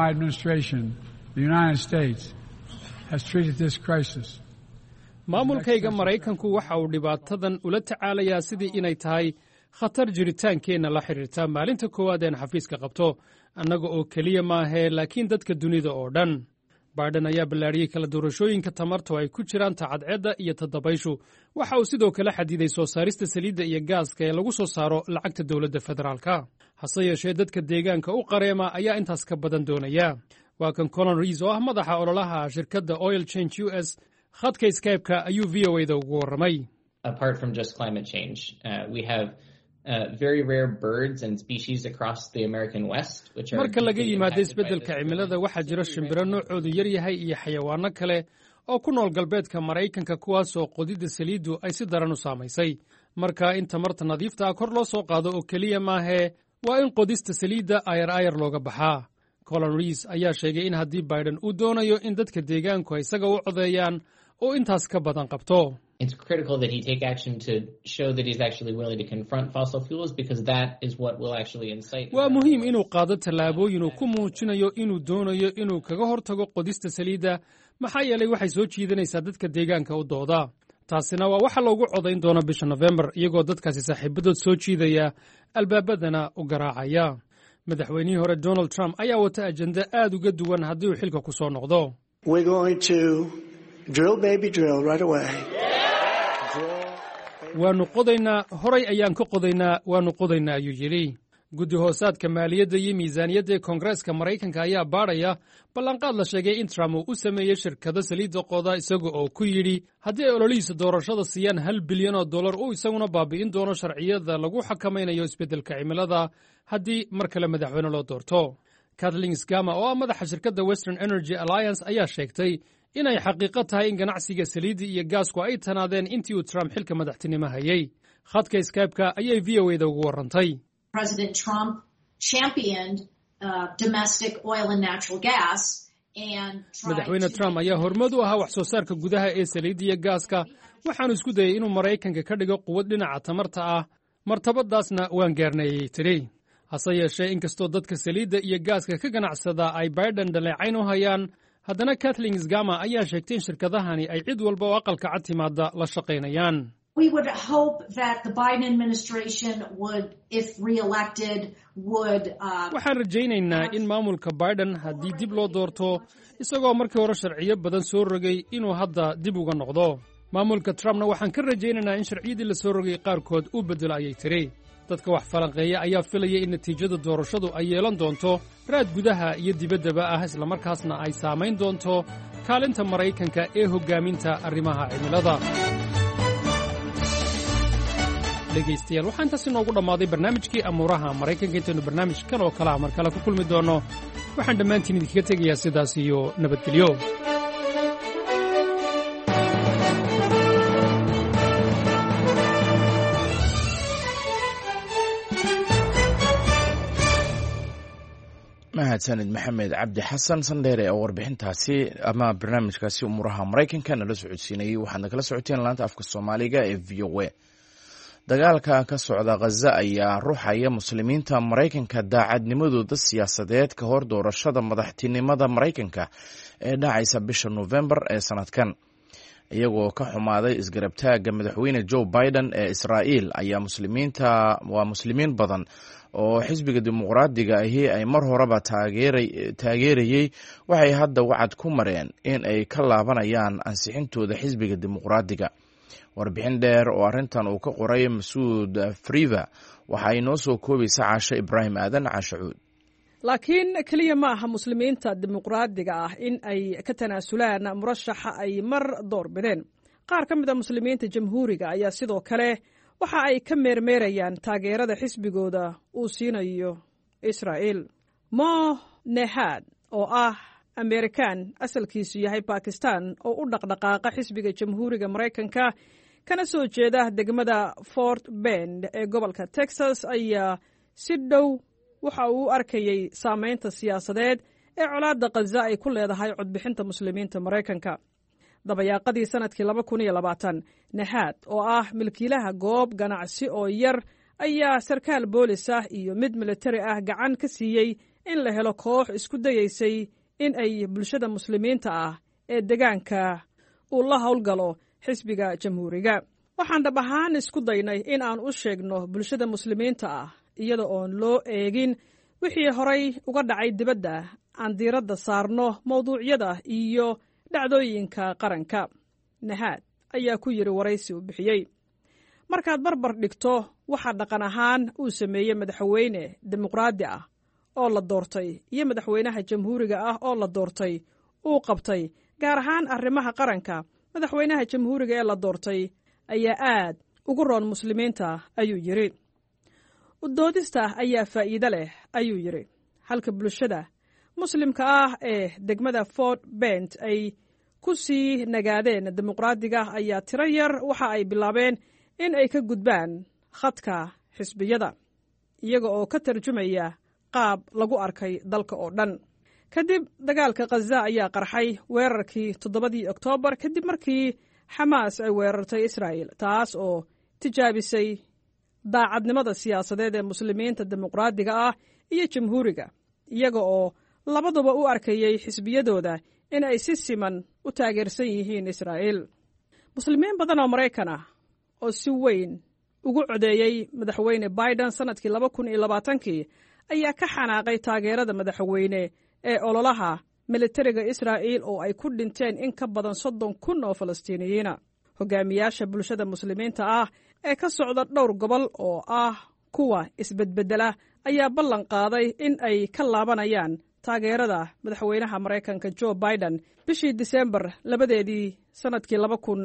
maamulkayga Maraykanku waxa uu dhibaatadan ula tacaalayaa sidii inay tahay khatar jiritaankeenna la xidhiirta maalinta koowaad een xafiiska qabto, annaga oo keliya maahee laakiin dadka dunida oo dhan. Biden ayaa ballaariyey kala doorashooyinka tamarta oo ay ku jiraan ta cadceedda iyo ta dabayshu. waxa uu sidoo kale xadiday soo saarista saliidda iyo gaaska ee lagu soo saaro lacagta dowladda federaalka. hase yeeshee dadka deegaanka u qareema ayaa intaas ka badan doonaya. waa kan Colin Rees oo ah madaxa ololaha shirkadda Oil Change US. khadka Skype-ka ayuu VOA-da ugu warramay. Apart from just climate change, we have very rare birds and species across the American West, which are marka laga yimaado isbeddelka cimilada waxaa jira shimbiro noocoodu yar yahay iyo xayawaano kale oo ku nool galbeedka Maraykanka kuwaasoo qodidda saliiddu ay si daran u saamaysay. marka in tamarta nadiifta ah kor loo soo qaado oo keliya maahee waa in qodista saliidda ayar looga baxaa. Colin Rees ayaa sheegay in haddii Biden uu doonayo in dadka deegaanku ay isaga u codeeyaan oo intaas ka badan qabto. It's critical that he take action to show that he's actually willing to confront fossil fuels because that is what will actually incite. waa muhiim inuu qaado tallaabooyin uu ku muujinayo inuu doonayo inuu kaga hortago qodista saliidda, maxaa yeelay waxay soo jiidanaysaa dadka deegaanka u dooda. taasina waa waxa loogu codayn doono bisha November, iyagoo dadkaasi saaxiibadood soo jiidaya albaabadana u garaacaya. madaxweynihii hore Donald Trump ayaa wata ajenda aad uga duwan haddii uu xilka ku soo noqdo. We're going to drill baby drill right away. waannu qodaynaa, horay ayaan ka qodaynaa, waannu qodaynaa ayuu yidhi. guddi hoosaadka maaliyadda iyo miisaaniyadda ee Koongareeska Maraykanka ayaa baadhaya ballanqaad la sheegay in Trump uu u sameeyey shirkado saliidda qoda, isaga oo ku yidhi haddii ay ololihiisa doorashada siiyaan $1 bilyan uu isaguna baabi'in doono sharciyada lagu xakamaynayo isbeddelka cimilada haddii mar kale madaxweyne loo doorto. Kathleen Skama oo ah madaxa shirkadda Western Energy Alliance ayaa sheegtay inay xaqiiqo tahay in ganacsiga saliidda iyo gaasku ay tanaadeen intii uu Trump xilka madaxtinimo hayay. khadka Skype-ka ayay VOA-da ugu warrantay. President Trump championed domestic oil and natural gas. madaxweyne Trump ayaa hormud u ahaa wax soo saarka gudaha ee saliidda iyo gaaska, waxaanu isku dayay inuu Maraykanka ka dhigo quwad dhinaca tamarta ah. martabadaasna waan gaarnayay tiri. hase yeeshee inkastoo dadka saliidda iyo gaaska ka ganacsada ay Biden dhaleecayn u hayaan, haddana Kathleen Skama ayaa sheegtay in shirkadahani ay cid walba oo aqalka cad timaada la shaqaynayaan. We would hope that the Biden administration would, if re-elected, would. Waxaan rajaynaynaa in maamulka Biden haddii dib loo doorto isagoo markii hore sharciyo badan soo rogay inuu hadda dib uga noqdo. Maamulka Trumpna waxaan ka rajaynaynaa in sharciyadii la soo rogay qaarkood uu bedelo ayay tiri. Dadka wax falanqeeya ayaa filaya in natiijada doorashadu ay yeelan doonto raad gudaha iyo dibaddaba ah isla markaasna ay saamayn doonto kaalinta Maraykanka ee hoggaaminta arrimaha cimilada. dhegaystayaal waxaan intaas inoogu dhammaaday barnaamijkii amuuraha Maraykanka intaynu barnaamijkan oo kale mar kale ku kulmi doono waxaan dhammaantiin idinkaga tegayaa sidaas iyo nabadgelyo. mahadsanid maxamed cabdi xasan sandheere oo warbixintaasi ama barnaamijkaasi umuuraha Maraykanka nala socodsiinayay. waxaadna kala socoteen laanta afka Soomaaliga ee VOA. dagaalka ka socda Gaza ayaa ruuxaya muslimiinta Maraykanka daacadnimadooda siyaasadeed ka hor doorashada madaxtinimada Maraykanka ee dhacaysa bisha November ee sanadkan. iyagoo ka xumaaday isgarabtaaga madaxweyne Joe Biden ee Israa'iil ayaa muslimiin badan oo xisbiga dimuqraadiga ahi ay mar horeba taageerayay waxay hadda wacad ku mareen in ay ka laabanayaan ansixintooda xisbiga dimuqraadiga. warbixin dheer oo arrintan uu ka qoray Masuud Friva waxa ay noo soo koobaysa Caasho Ibraahim Aadan Caashacuud. laakiin keliya ma aha muslimiinta dimuqraadiga ah in ay ka tanaasulaan murashaxa ay mar door bideen. qaar ka mid a muslimiinta jamhuuriga ayaa sidoo kale waxa ay ka meermeerayaan taageerada xisbigooda uu siinayo Israa'iil. Mo Nehad oo ah Amerikaan asalkiisu yahay Pakistan oo u dhaqdhaqaaqa xisbiga jamhuuriga Maraykanka kana soo jeeda degmada Fort Bend ee gobolka Texas ayaa si dhow waxa uu arkayay saamaynta siyaasadeed ee colaadda Gaza ay ku leedahay codbixinta muslimiinta Maraykanka. dabayaaqadii sanadkii 2020 Nehad oo ah milkiilaha goob ganacsi oo yar ayaa sarkaal boolis ah iyo mid militari ah gacan ka siiyey in la helo koox isku dayaysay in ay bulshada muslimiinta ah ee deegaanka uu la howlgalo xisbiga jamhuuriga. waxaan dhab ahaan isku daynay in aan u sheegno bulshada muslimiinta ah iyada oon loo eegin wixii horay uga dhacay dibadda aan diiradda saarno mawduucyada iyo dhacdooyinka qaranka. Nehad ayaa ku yiri waraysi uu bixiyey. markaad barbar dhigto waxa dhaqan ahaan uu sameeyey madaxweyne dimuqraadi ah oo la doortay iyo madaxweynaha jamhuuriga ah oo la doortay uu qabtay gaar ahaan arrimaha qaranka, madaxweynaha jamhuuriga ee la doortay ayaa aad ugu roon muslimiinta ayuu yiri. udoodista ayaa faa'iido leh ayuu yiri, halka bulshada muslimka ah ee degmada Fort Bend ay ku sii nagaadeen dimuqraadiga ayaa tiro yar waxa ay bilaabeen in ay ka gudbaan khadka xisbiyada iyaga oo ka tarjumaya qaab lagu arkay dalka oo dhan. kadib dagaalka Gaza ayaa qarxay weerarkii 7 Oktoobar kadib markii Xamaas ay weerartay Israa'iil, taas oo tijaabisay daacadnimada siyaasadeed ee muslimiinta dimuqraadiga ah iyo jamhuuriga, iyaga oo labaduba u arkayay xisbiyadooda in ay si siman u taageersan yihiin Israa'iil. muslimiin badan oo Maraykan ah oo si weyn ugu codeeyay madaxweyne Biden sanadkii 2020 ayaa ka xanaaqay taageerada madaxweyne ee ololaha militariga Israa'iil oo ay ku dhinteen in ka badan 30,000 oo Falastiiniyiina. hogaamiyaasha bulshada muslimiinta ah ee ka socda dhowr gobol oo ah kuwa isbedbedela ayaa ballan qaaday in ay ka laabanayaan taageerada madaxweynaha Maraykanka Joe Biden bishii Diseembar 2 sanadkii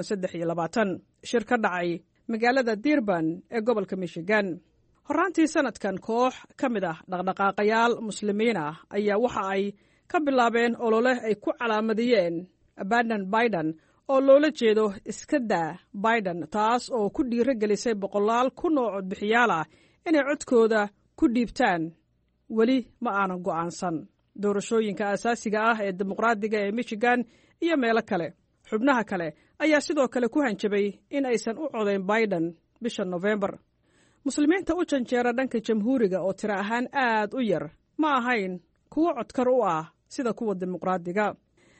2023 shir ka dhacay magaalada Dearborn ee gobolka Michigan. horaantii sanadkan koox ka mid ah dhaqdhaqaaqayaal muslimiin ah ayaa waxa ay ka bilaabeen olole ay ku calaamadiyeen Abandon Biden oo loola jeedo iska daa Biden, taas oo ku dhiirigelisay 100,000 oo codbixiyaal ah inay codkooda ku dhiibtaan. weli ma aanan go'aansan doorashooyinka asaasiga ah ee dimuqraadiga ee Michigan iyo meelo kale. xubnaha kale ayaa sidoo kale ku hanjabay in aysan u codayn Biden bisha November. muslimiinta u janjeera dhanka jamhuuriga oo tiro ahaan aad u yar ma ahayn kuwo codkar u ah sida kuwa dimuqraadiga.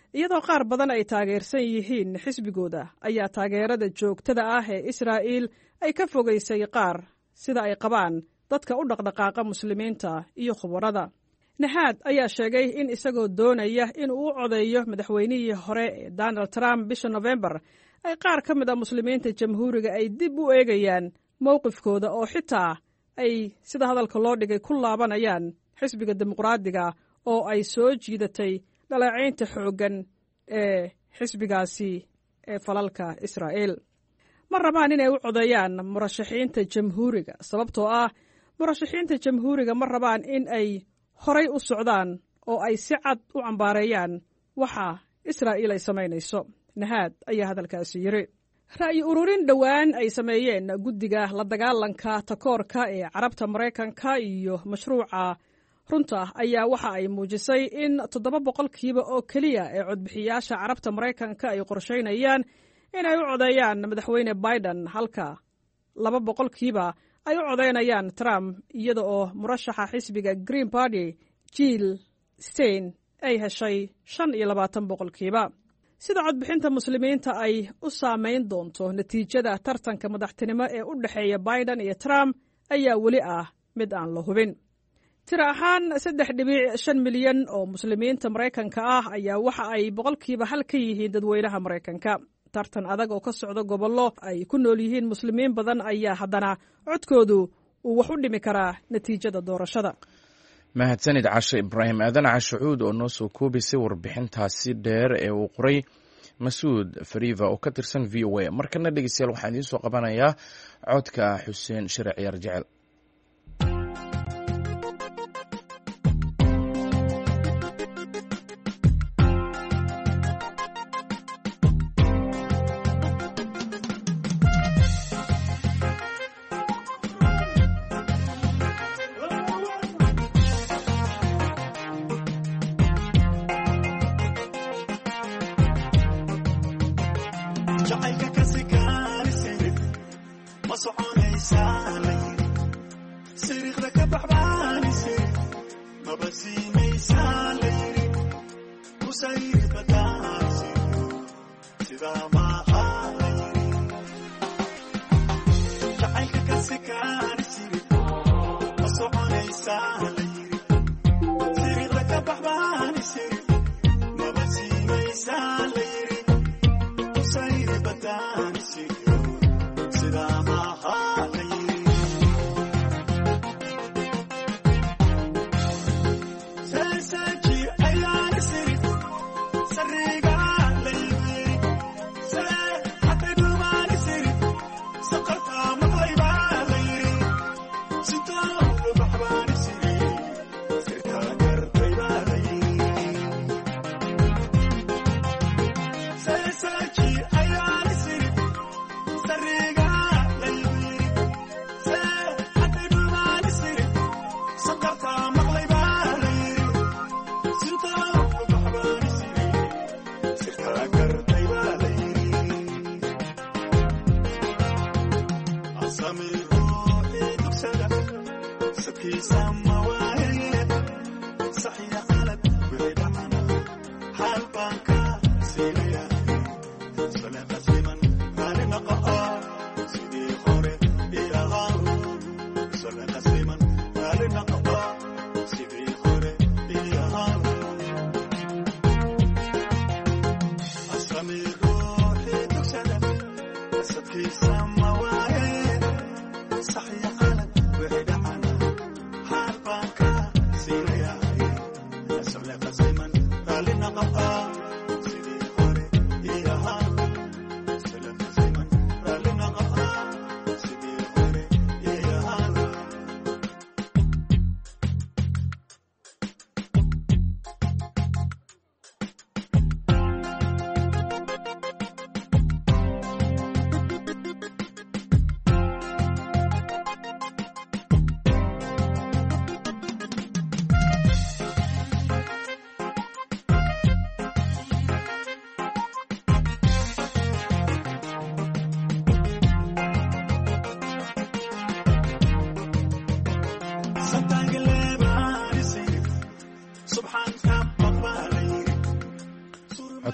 iyadoo qaar badan ay taageersan yihiin xisbigooda ayaa taageerada joogtada ah ee israa'iil ay ka fogaysay qaar sida ay qabaan dadka u dhaqdhaqaaqa muslimiinta iyo khubarada. nahaad ayaa sheegay in isagoo doonaya in uu u codeeyo madaxweynihii hore ee Donald Trump bisha November ay qaar ka mid a muslimiinta jamhuuriga ay dib u eegayaan mowqifkooda oo xitaa ay sida hadalka loo dhigay ku laabanayaan xisbiga dimuqraadiga oo ay soo jiidatay dhaleecaynta xooggan ee xisbigaasi ee falalka Israa'iil. ma rabaan inay u codeeyaan murashaxiinta jamhuuriga sababtoo ah murashaxiinta jamhuuriga ma rabaan in ay horay u socdaan oo ay si cad u cambaareeyaan waxa Israa'iil ay samaynayso. nahaad ayaa hadalkaasi yiri. ra'yi ururin dhowaan ay sameeyeen guddiga la dagaalanka takoorka ee carabta Maraykanka iyo mashruuca runta ayaa waxa ay muujisay in 7% oo keliya ee codbixiyaasha carabta Maraykanka ay qorsheynayaan inay u codeeyaan madaxweyne Biden halka 2% ay u codeynayaan Trump iyada oo murashaxa xisbiga Green Party Jill Stein ay heshay 25%. sida codbixinta muslimiinta ay u saameyn doonto natiijada tartanka madaxtinimo ee u dhexeeya Biden iyo Trump ayaa weli ah mid aan la hubin. tiro ahaan 3.5 milyan oo muslimiinta Maraykanka ah ayaa waxa ay 1% ka yihiin dadweynaha Maraykanka. tartan adag oo ka socda gobollo ay ku nool yihiin muslimiin badan ayaa haddana codkoodu uu wax u dhimi karaa natiijada doorashada. mahadsanid cashe ibraahim aadan cashucuud oo noo soo koobisay warbixintaasi dheer ee uu qoray Masuud Fariva oo ka tirsan VOA. markana dhegeystayaal waxaan idiin soo qabanayaa codka Xuseen Shire Ciyaar Jecel.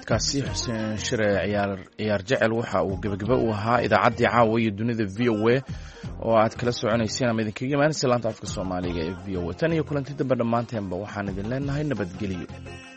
codkaasi xuseen shire ciyaar jecel waxa uu gebagaba u ahaa idaacaddii caawa iyo dunida v o a oo aad kala soconayseen ama idinkaga imaanaysa laanta afka soomaaliga ee v o a tan iyo kulanti dambe dhammaanteenba waxaan idin leenahay nabadgelyo.